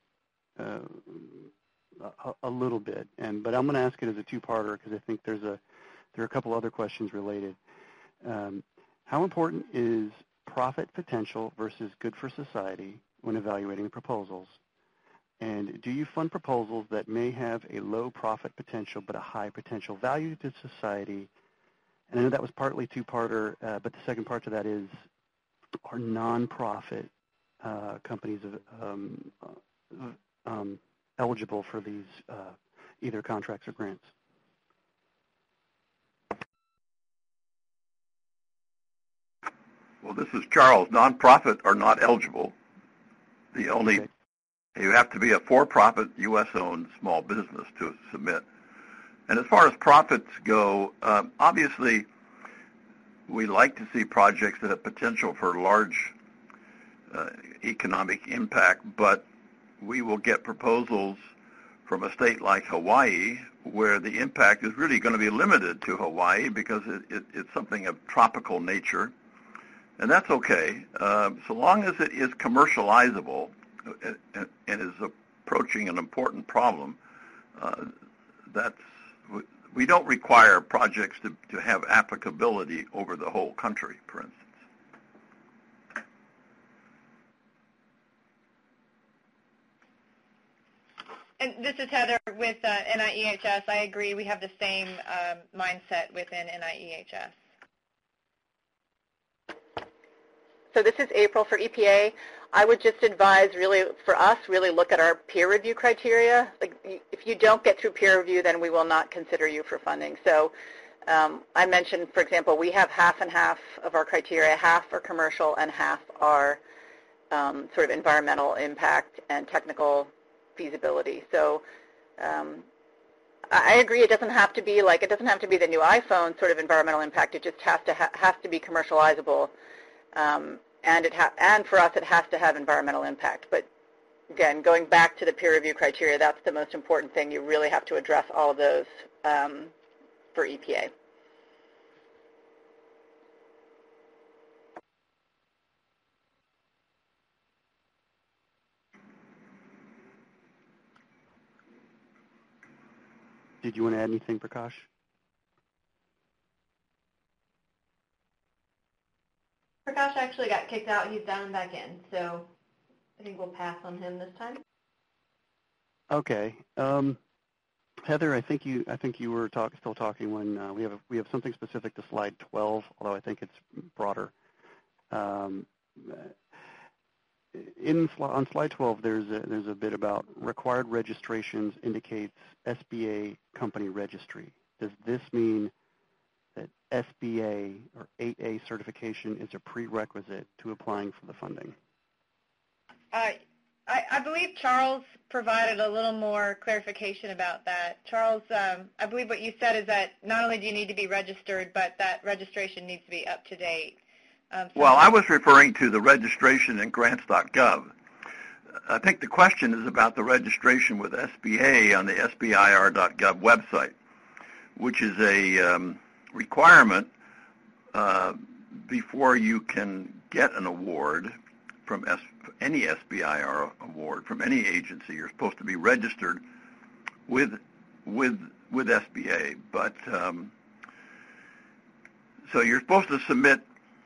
a little bit, but I'm going to ask it as a two-parter because I think there are a couple other questions related. How important is profit potential versus good for society when evaluating the proposals? And do you fund proposals that may have a low profit potential but a high potential value to society? And I know that was partly two-parter, but the second part to that is, are nonprofit companies eligible for these either contracts or grants? Well, this is Charles. Nonprofit are not eligible. You have to be a for-profit, U.S.-owned small business to submit. And as far as profits go, obviously, we like to see projects that have potential for large economic impact, but we will get proposals from a state like Hawaii where the impact is really going to be limited to Hawaii because it's something of tropical nature, and that's okay. So long as it is commercializable and is approaching an important problem, we don't require projects to have applicability over the whole country, for instance. And this is Heather with NIEHS. I agree. We have the same mindset within NIEHS. So this is April for EPA. I would just advise really look at our peer review criteria. Like, if you don't get through peer review, then we will not consider you for funding. So I mentioned, for example, we have half and half of our criteria. Half are commercial and half are sort of environmental impact and technical feasibility. So I agree. It doesn't have to be the new iPhone sort of environmental impact. It just has to be commercializable, and for us, it has to have environmental impact. But again, going back to the peer review criteria, that's the most important thing. You really have to address all of those for EPA. Did you want to add anything, Prakash? Prakash actually got kicked out. He's down and back in, so I think we'll pass on him this time. Okay. Heather, I think you were still talking when we have something specific to slide 12, although I think it's broader. On slide 12, there's a bit about required registrations indicates SBA company registry. Does this mean that SBA or 8A certification is a prerequisite to applying for the funding? I believe Charles provided a little more clarification about that. Charles, I believe what you said is that not only do you need to be registered, but that registration needs to be up to date. Well, I was referring to the registration in grants.gov. I think the question is about the registration with SBA on the SBIR.gov website, which is a requirement before you can get an award from any SBIR award from any agency. You're supposed to be registered with SBA, but so you're supposed to submit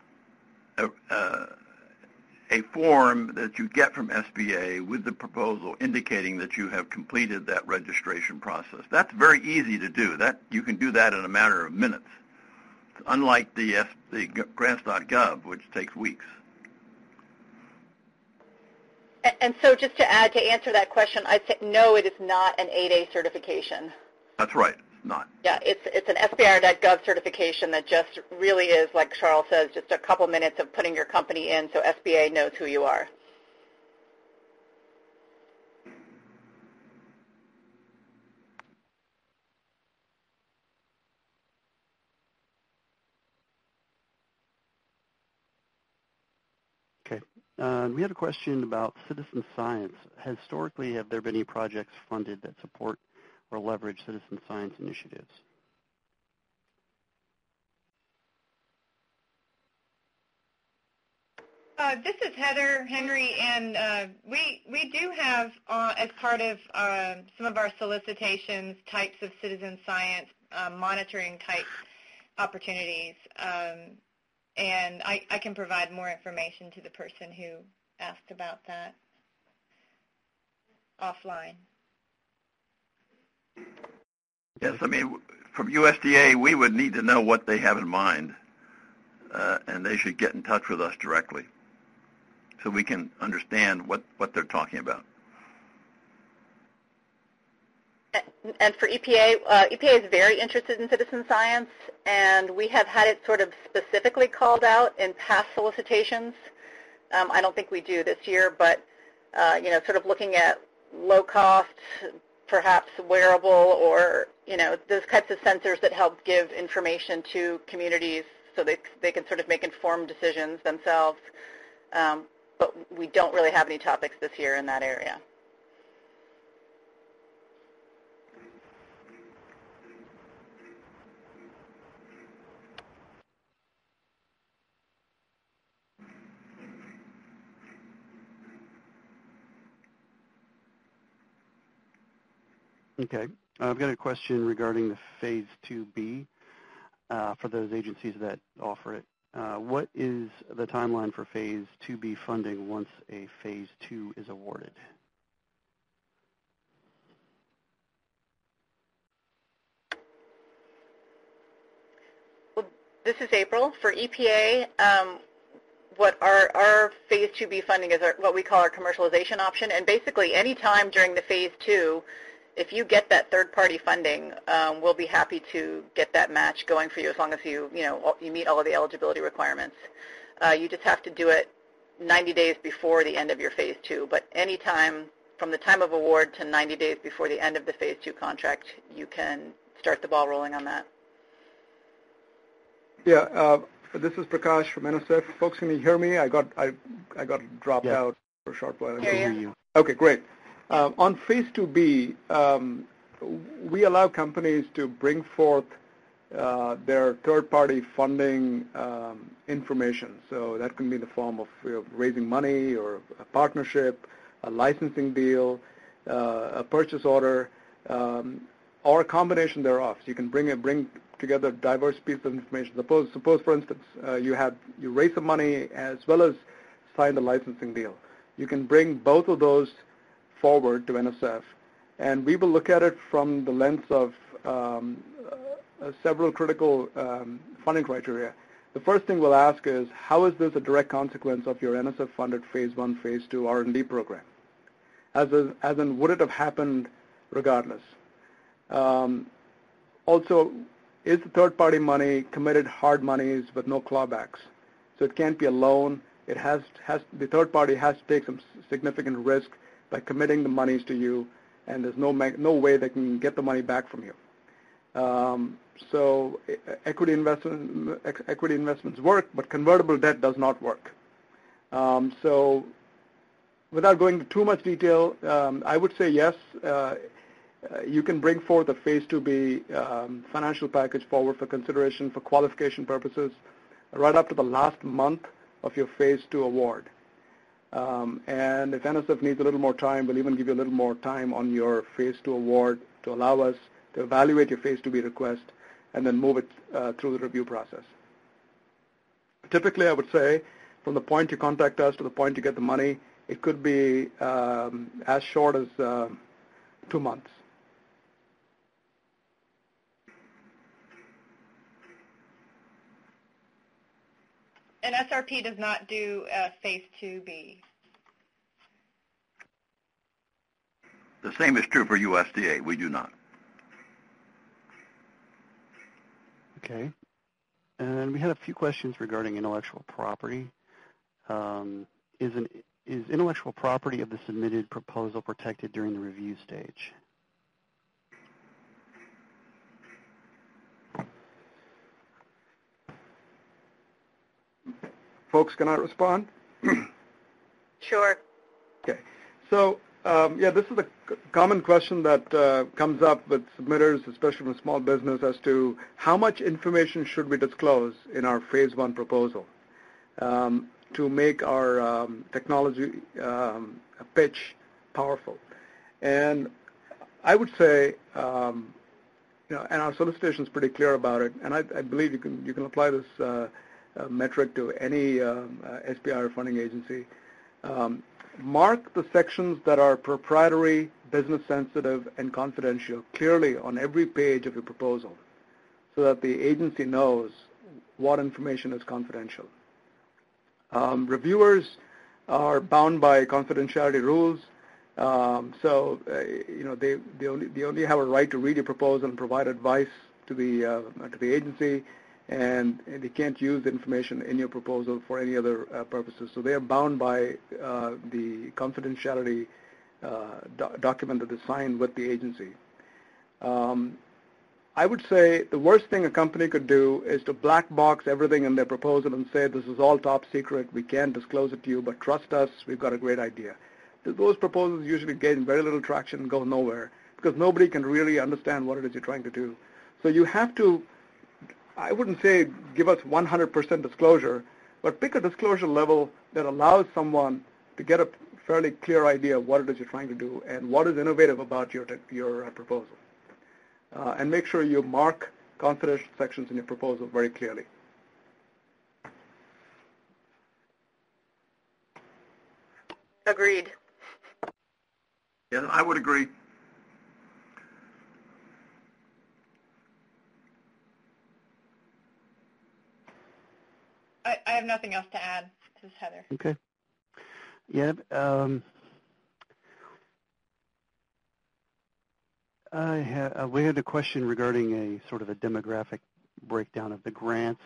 a form that you get from SBA with the proposal indicating that you have completed that registration process. That's very easy to do. That you can do that in a matter of minutes, unlike the grants.gov, which takes weeks. And so just to add, to answer that question, I'd say no, it is not an 8A certification. That's right. It's not. Yeah, it's an SBIR.gov certification that just really is, like Charles says, just a couple minutes of putting your company in so SBA knows who you are. Okay. We have a question about citizen science. Historically, have there been any projects funded that support or leverage citizen science initiatives? This is Heather Henry, and we do have, as part of some of our solicitations, types of citizen science monitoring type opportunities. And I can provide more information to the person who asked about that offline. Yes, I mean, from USDA, we would need to know what they have in mind, and they should get in touch with us directly so we can understand what they're talking about. And for EPA, EPA is very interested in citizen science, and we have had it sort of specifically called out in past solicitations. I don't think we do this year, but sort of looking at low cost, perhaps wearable, or those types of sensors that help give information to communities so they can sort of make informed decisions themselves. But we don't really have any topics this year in that area. Okay. I've got a question regarding the Phase 2B for those agencies that offer it. What is the timeline for Phase 2B funding once a Phase 2 is awarded? Well, this is April. For EPA, what our Phase 2B funding is what we call our commercialization option, and basically any time during the Phase 2, if you get that third-party funding, we'll be happy to get that match going for you as long as you meet all of the eligibility requirements. You just have to do it 90 days before the end of your Phase 2, but any time from the time of award to 90 days before the end of the Phase 2 contract, you can start the ball rolling on that. Yeah, this is Prakash from NSF. Folks, can you hear me? I got dropped out for a short while. I hear you. Okay, great. On Phase 2B, we allow companies to bring forth their third-party funding information. So that can be in the form of raising money or a partnership, a licensing deal, a purchase order. All or a combination thereof. So you can bring together diverse pieces of information. Suppose for instance, you raise some money as well as sign the licensing deal. You can bring both of those forward to NSF, and we will look at it from the lens of several critical funding criteria. The first thing we'll ask is, how is this a direct consequence of your NSF-funded Phase 1, Phase 2 R&D program? As in, would it have happened regardless? Also, is the third-party money committed hard monies with no clawbacks? So it can't be a loan. The third party has to take some significant risk by committing the monies to you, and there's no way they can get the money back from you. So equity investments work, but convertible debt does not work. So without going into too much detail, I would say yes, you can bring forth a Phase 2B financial package forward for consideration for qualification purposes right up to the last month of your Phase 2 award. And if NSF needs a little more time, we'll even give you a little more time on your Phase 2 award to allow us to evaluate your Phase 2B request and then move it through the review process. Typically, I would say from the point you contact us to the point you get the money, it could be as short as 2 months. And SRP does not do Phase 2B. The same is true for USDA. We do not. Okay. And we had a few questions regarding intellectual property. Is intellectual property of the submitted proposal protected during the review stage? Folks, can I respond? Sure. Okay. So, this is a common question that comes up with submitters, especially from small business, as to how much information should we disclose in our Phase 1 proposal to make our technology pitch powerful. And I would say, and our solicitation is pretty clear about it, and I believe you can apply this metric to any SBIR funding agency. Mark the sections that are proprietary, business sensitive, and confidential clearly on every page of your proposal so that the agency knows what information is confidential. Reviewers are bound by confidentiality rules, so they only have a right to read your proposal and provide advice to the agency, and they can't use the information in your proposal for any other purposes. So they are bound by the confidentiality document that is signed with the agency. I would say the worst thing a company could do is to black box everything in their proposal and say, this is all top secret, we can't disclose it to you, but trust us, we've got a great idea. Those proposals usually gain very little traction and go nowhere because nobody can really understand what it is you're trying to do. So you have to, I wouldn't say give us 100% disclosure, but pick a disclosure level that allows someone to get a fairly clear idea of what it is you're trying to do and what is innovative about your proposal. And make sure you mark confidential sections in your proposal very clearly. Agreed. Yes, I would agree. I have nothing else to add. This is Heather. Okay. Yeah. We had a question regarding a sort of a demographic breakdown of the grants.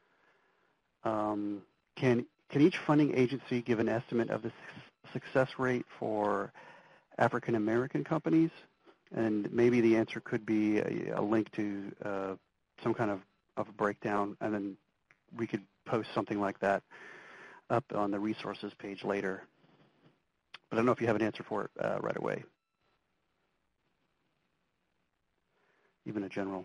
Can each funding agency give an estimate of the success rate for African American companies? And maybe the answer could be a link to some kind of breakdown, and then we could post something like that up on the resources page later. But I don't know if you have an answer for it right away. Even a general.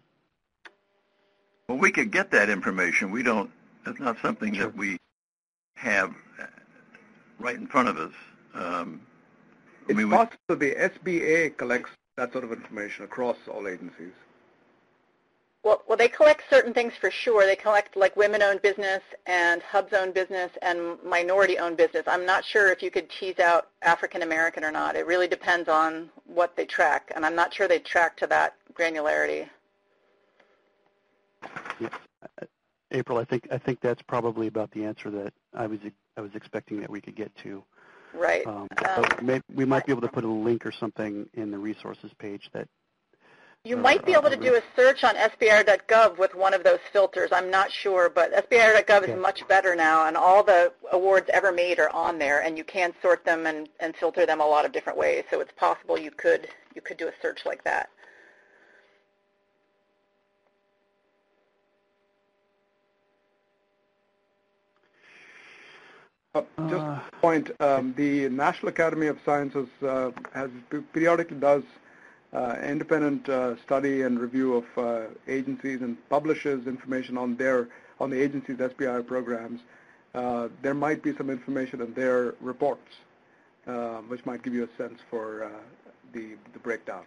Well, we could get that information. We don't, that's not something that we have right in front of us. It's possible the SBA collects that sort of information across all agencies? Well, they collect certain things for sure. They collect like women-owned business and hubs-owned business and minority-owned business. I'm not sure if you could tease out African-American or not. It really depends on what they track, and I'm not sure they track to that granularity. Yeah. April, I think that's probably about the answer that I was expecting that we could get to. Right. We might be able to put a link or something in the resources page that. You might be able to do a search on SBIR.gov with one of those filters. I'm not sure, but SBIR.gov is much better now, and all the awards ever made are on there, and you can sort them and filter them a lot of different ways. So it's possible you could do a search like that. Just a point, the National Academy of Sciences has periodically does independent study and review of agencies and publishes information on the agency's SBIR programs. There might be some information in their reports, which might give you a sense for the breakdown.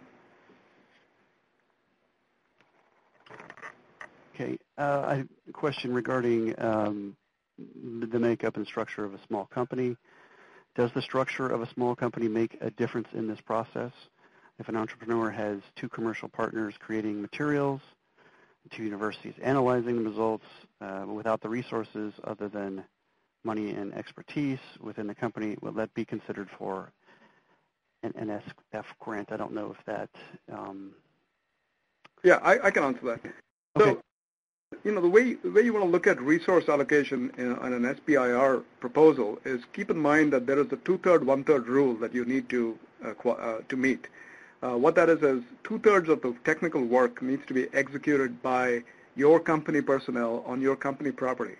Okay, I have a question regarding the makeup and structure of a small company. Does the structure of a small company make a difference in this process? If an entrepreneur has 2 commercial partners creating materials, 2 universities analyzing the results, without the resources other than money and expertise within the company, will that be considered for an NSF grant? I don't know if that... Yeah, I can answer that. Okay. So, the way you want to look at resource allocation on an SBIR proposal is keep in mind that there is a 2/3, 1/3 rule that you need to meet. What that is 2/3 of the technical work needs to be executed by your company personnel on your company property.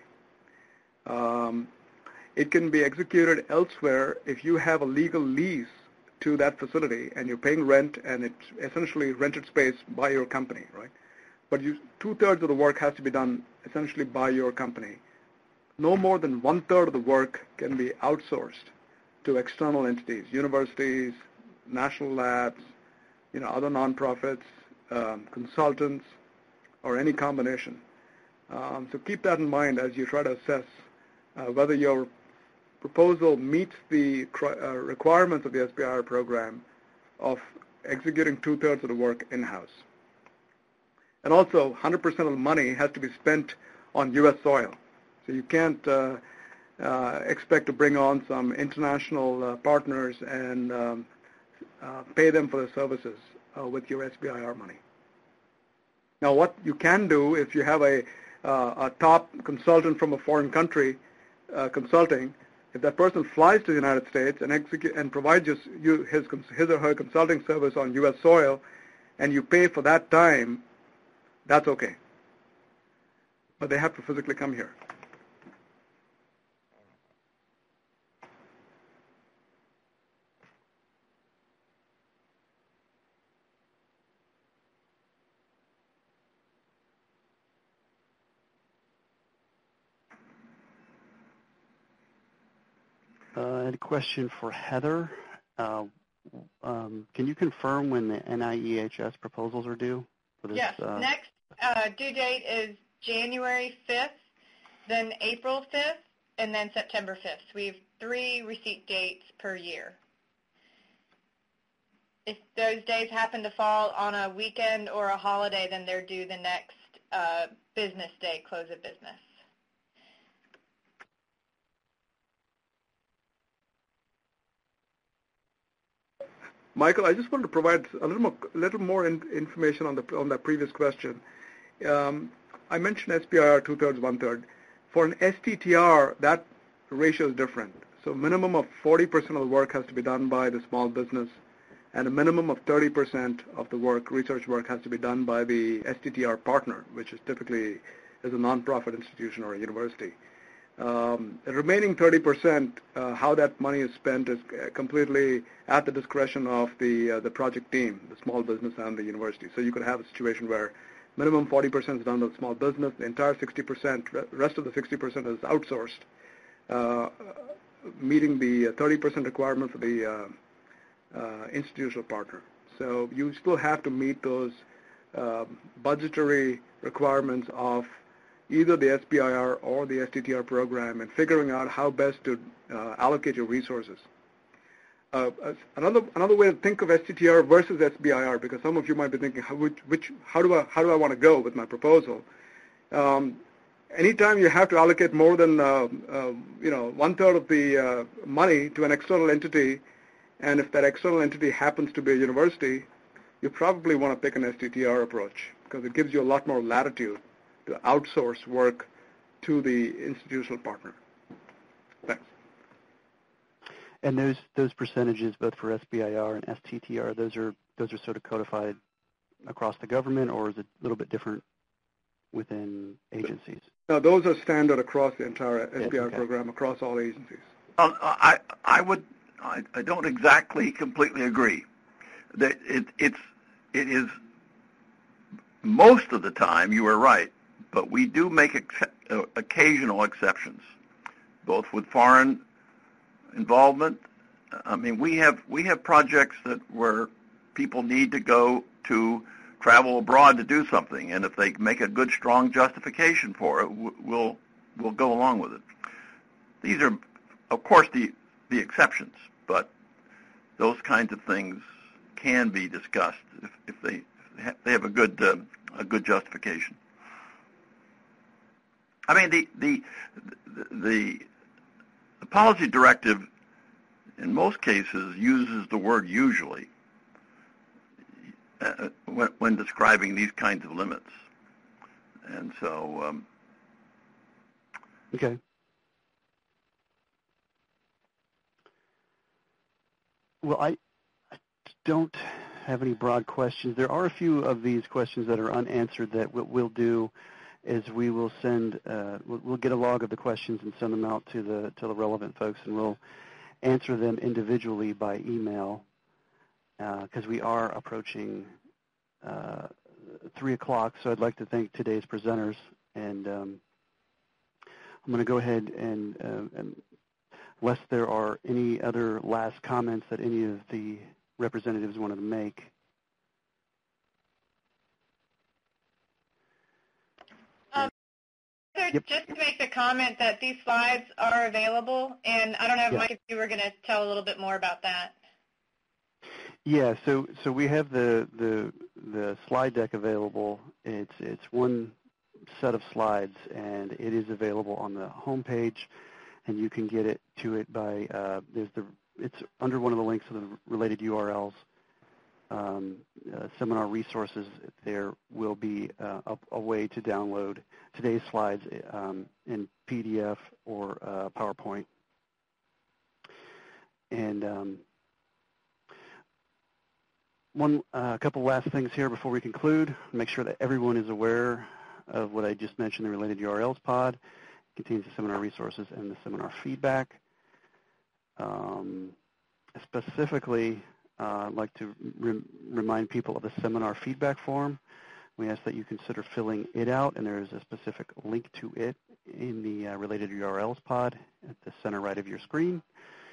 It can be executed elsewhere if you have a legal lease to that facility and you're paying rent and it's essentially rented space by your company, right? But 2/3 of the work has to be done essentially by your company. No more than 1/3 of the work can be outsourced to external entities, universities, national labs, other nonprofits, consultants, or any combination. So keep that in mind as you try to assess whether your proposal meets the requirements of the SBIR program of executing 2/3 of the work in-house. And also, 100% of the money has to be spent on U.S. soil. So you can't expect to bring on some international partners and pay them for their services with your SBIR money. Now, what you can do if you have a top consultant from a foreign country consulting, if that person flies to the United States and provides his or her consulting service on U.S. soil, and you pay for that time, that's okay. But they have to physically come here. I had a question for Heather. Can you confirm when the NIEHS proposals are due? For this, yes, next due date is January 5th, then April 5th, and then September 5th. So we have 3 receipt dates per year. If those days happen to fall on a weekend or a holiday, then they're due the next business day, close of business. Michael, I just wanted to provide a little more information on that previous question. I mentioned SBIR 2/3, 1/3. For an STTR, that ratio is different. So a minimum of 40% of the work has to be done by the small business, and a minimum of 30% of the research work, has to be done by the STTR partner, which is typically a nonprofit institution or a university. The remaining 30%, how that money is spent is completely at the discretion of the project team, the small business and the university. So you could have a situation where minimum 40% is done by the small business, the entire 60%, rest of the 60% is outsourced, meeting the 30% requirement for the institutional partner. So you still have to meet those budgetary requirements of either the SBIR or the STTR program and figuring out how best to allocate your resources. Another way to think of STTR versus SBIR, because some of you might be thinking, how do I want to go with my proposal? Anytime you have to allocate more than 1/3 of the money to an external entity, and if that external entity happens to be a university, you probably want to pick an STTR approach because it gives you a lot more latitude to outsource work to the institutional partner. Thanks. And those percentages, both for SBIR and STTR, those are sort of codified across the government, or is it a little bit different within agencies? No, those are standard across the entire SBIR program, across all agencies. I don't exactly completely agree. That it is most of the time you are right, but we do make occasional exceptions, both with foreign involvement. I mean, we have projects where people need to go to travel abroad to do something, and if they make a good, strong justification for it, we'll go along with it. These are, of course, the exceptions, but those kinds of things can be discussed if they have a good justification. I mean, the policy directive in most cases uses the word usually when describing these kinds of limits, and so okay. Well, I don't have any broad questions. There are a few of these questions that are unanswered that what we'll do is we will send, we'll get a log of the questions and send them out to the relevant folks, and we'll answer them individually by email because we are approaching 3 o'clock, so I'd like to thank today's presenters, and I'm going to go ahead and unless there are any other last comments that any of the representatives wanted to make. Yep. Just to make the comment that these slides are available, and I don't know, Mike, if you were going to tell a little bit more about that. Yeah, so we have the slide deck available. It's one set of slides, and it is available on the home page, and you can get to it by it's under one of the links of the related URLs. Seminar resources. There will be a way to download today's slides in PDF or PowerPoint. And a couple last things here before we conclude. Make sure that everyone is aware of what I just mentioned, the related URLs pod. It contains the seminar resources and the seminar feedback. Specifically, I'd like to remind people of the seminar feedback form. We ask that you consider filling it out, and there is a specific link to it in the related URLs pod at the center right of your screen.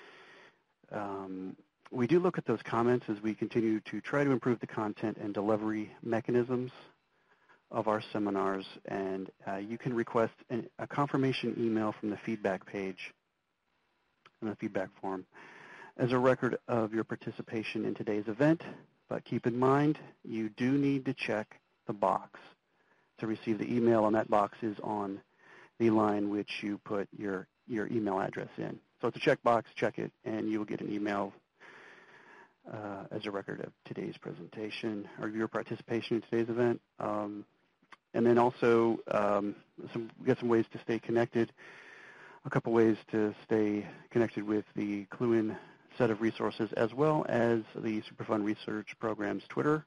We do look at those comments as we continue to try to improve the content and delivery mechanisms of our seminars, and you can request a confirmation email from the feedback page and the feedback form as a record of your participation in today's event. But keep in mind, you do need to check the box to receive the email, and that box is on the line which you put your email address in. So it's a checkbox, check it, and you will get an email as a record of today's presentation or your participation in today's event. And then also, we got some ways to stay connected, a couple ways to stay connected with the Cluin set of resources, as well as the Superfund Research Program's Twitter.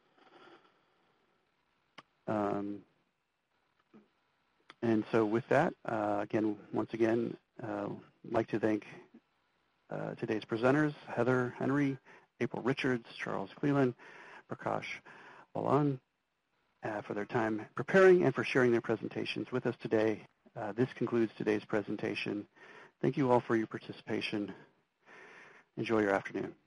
And so with that, once again, I'd like to thank today's presenters, Heather Henry, April Richards, Charles Cleland, Prakash Balan, for their time preparing and for sharing their presentations with us today. This concludes today's presentation. Thank you all for your participation. Enjoy your afternoon.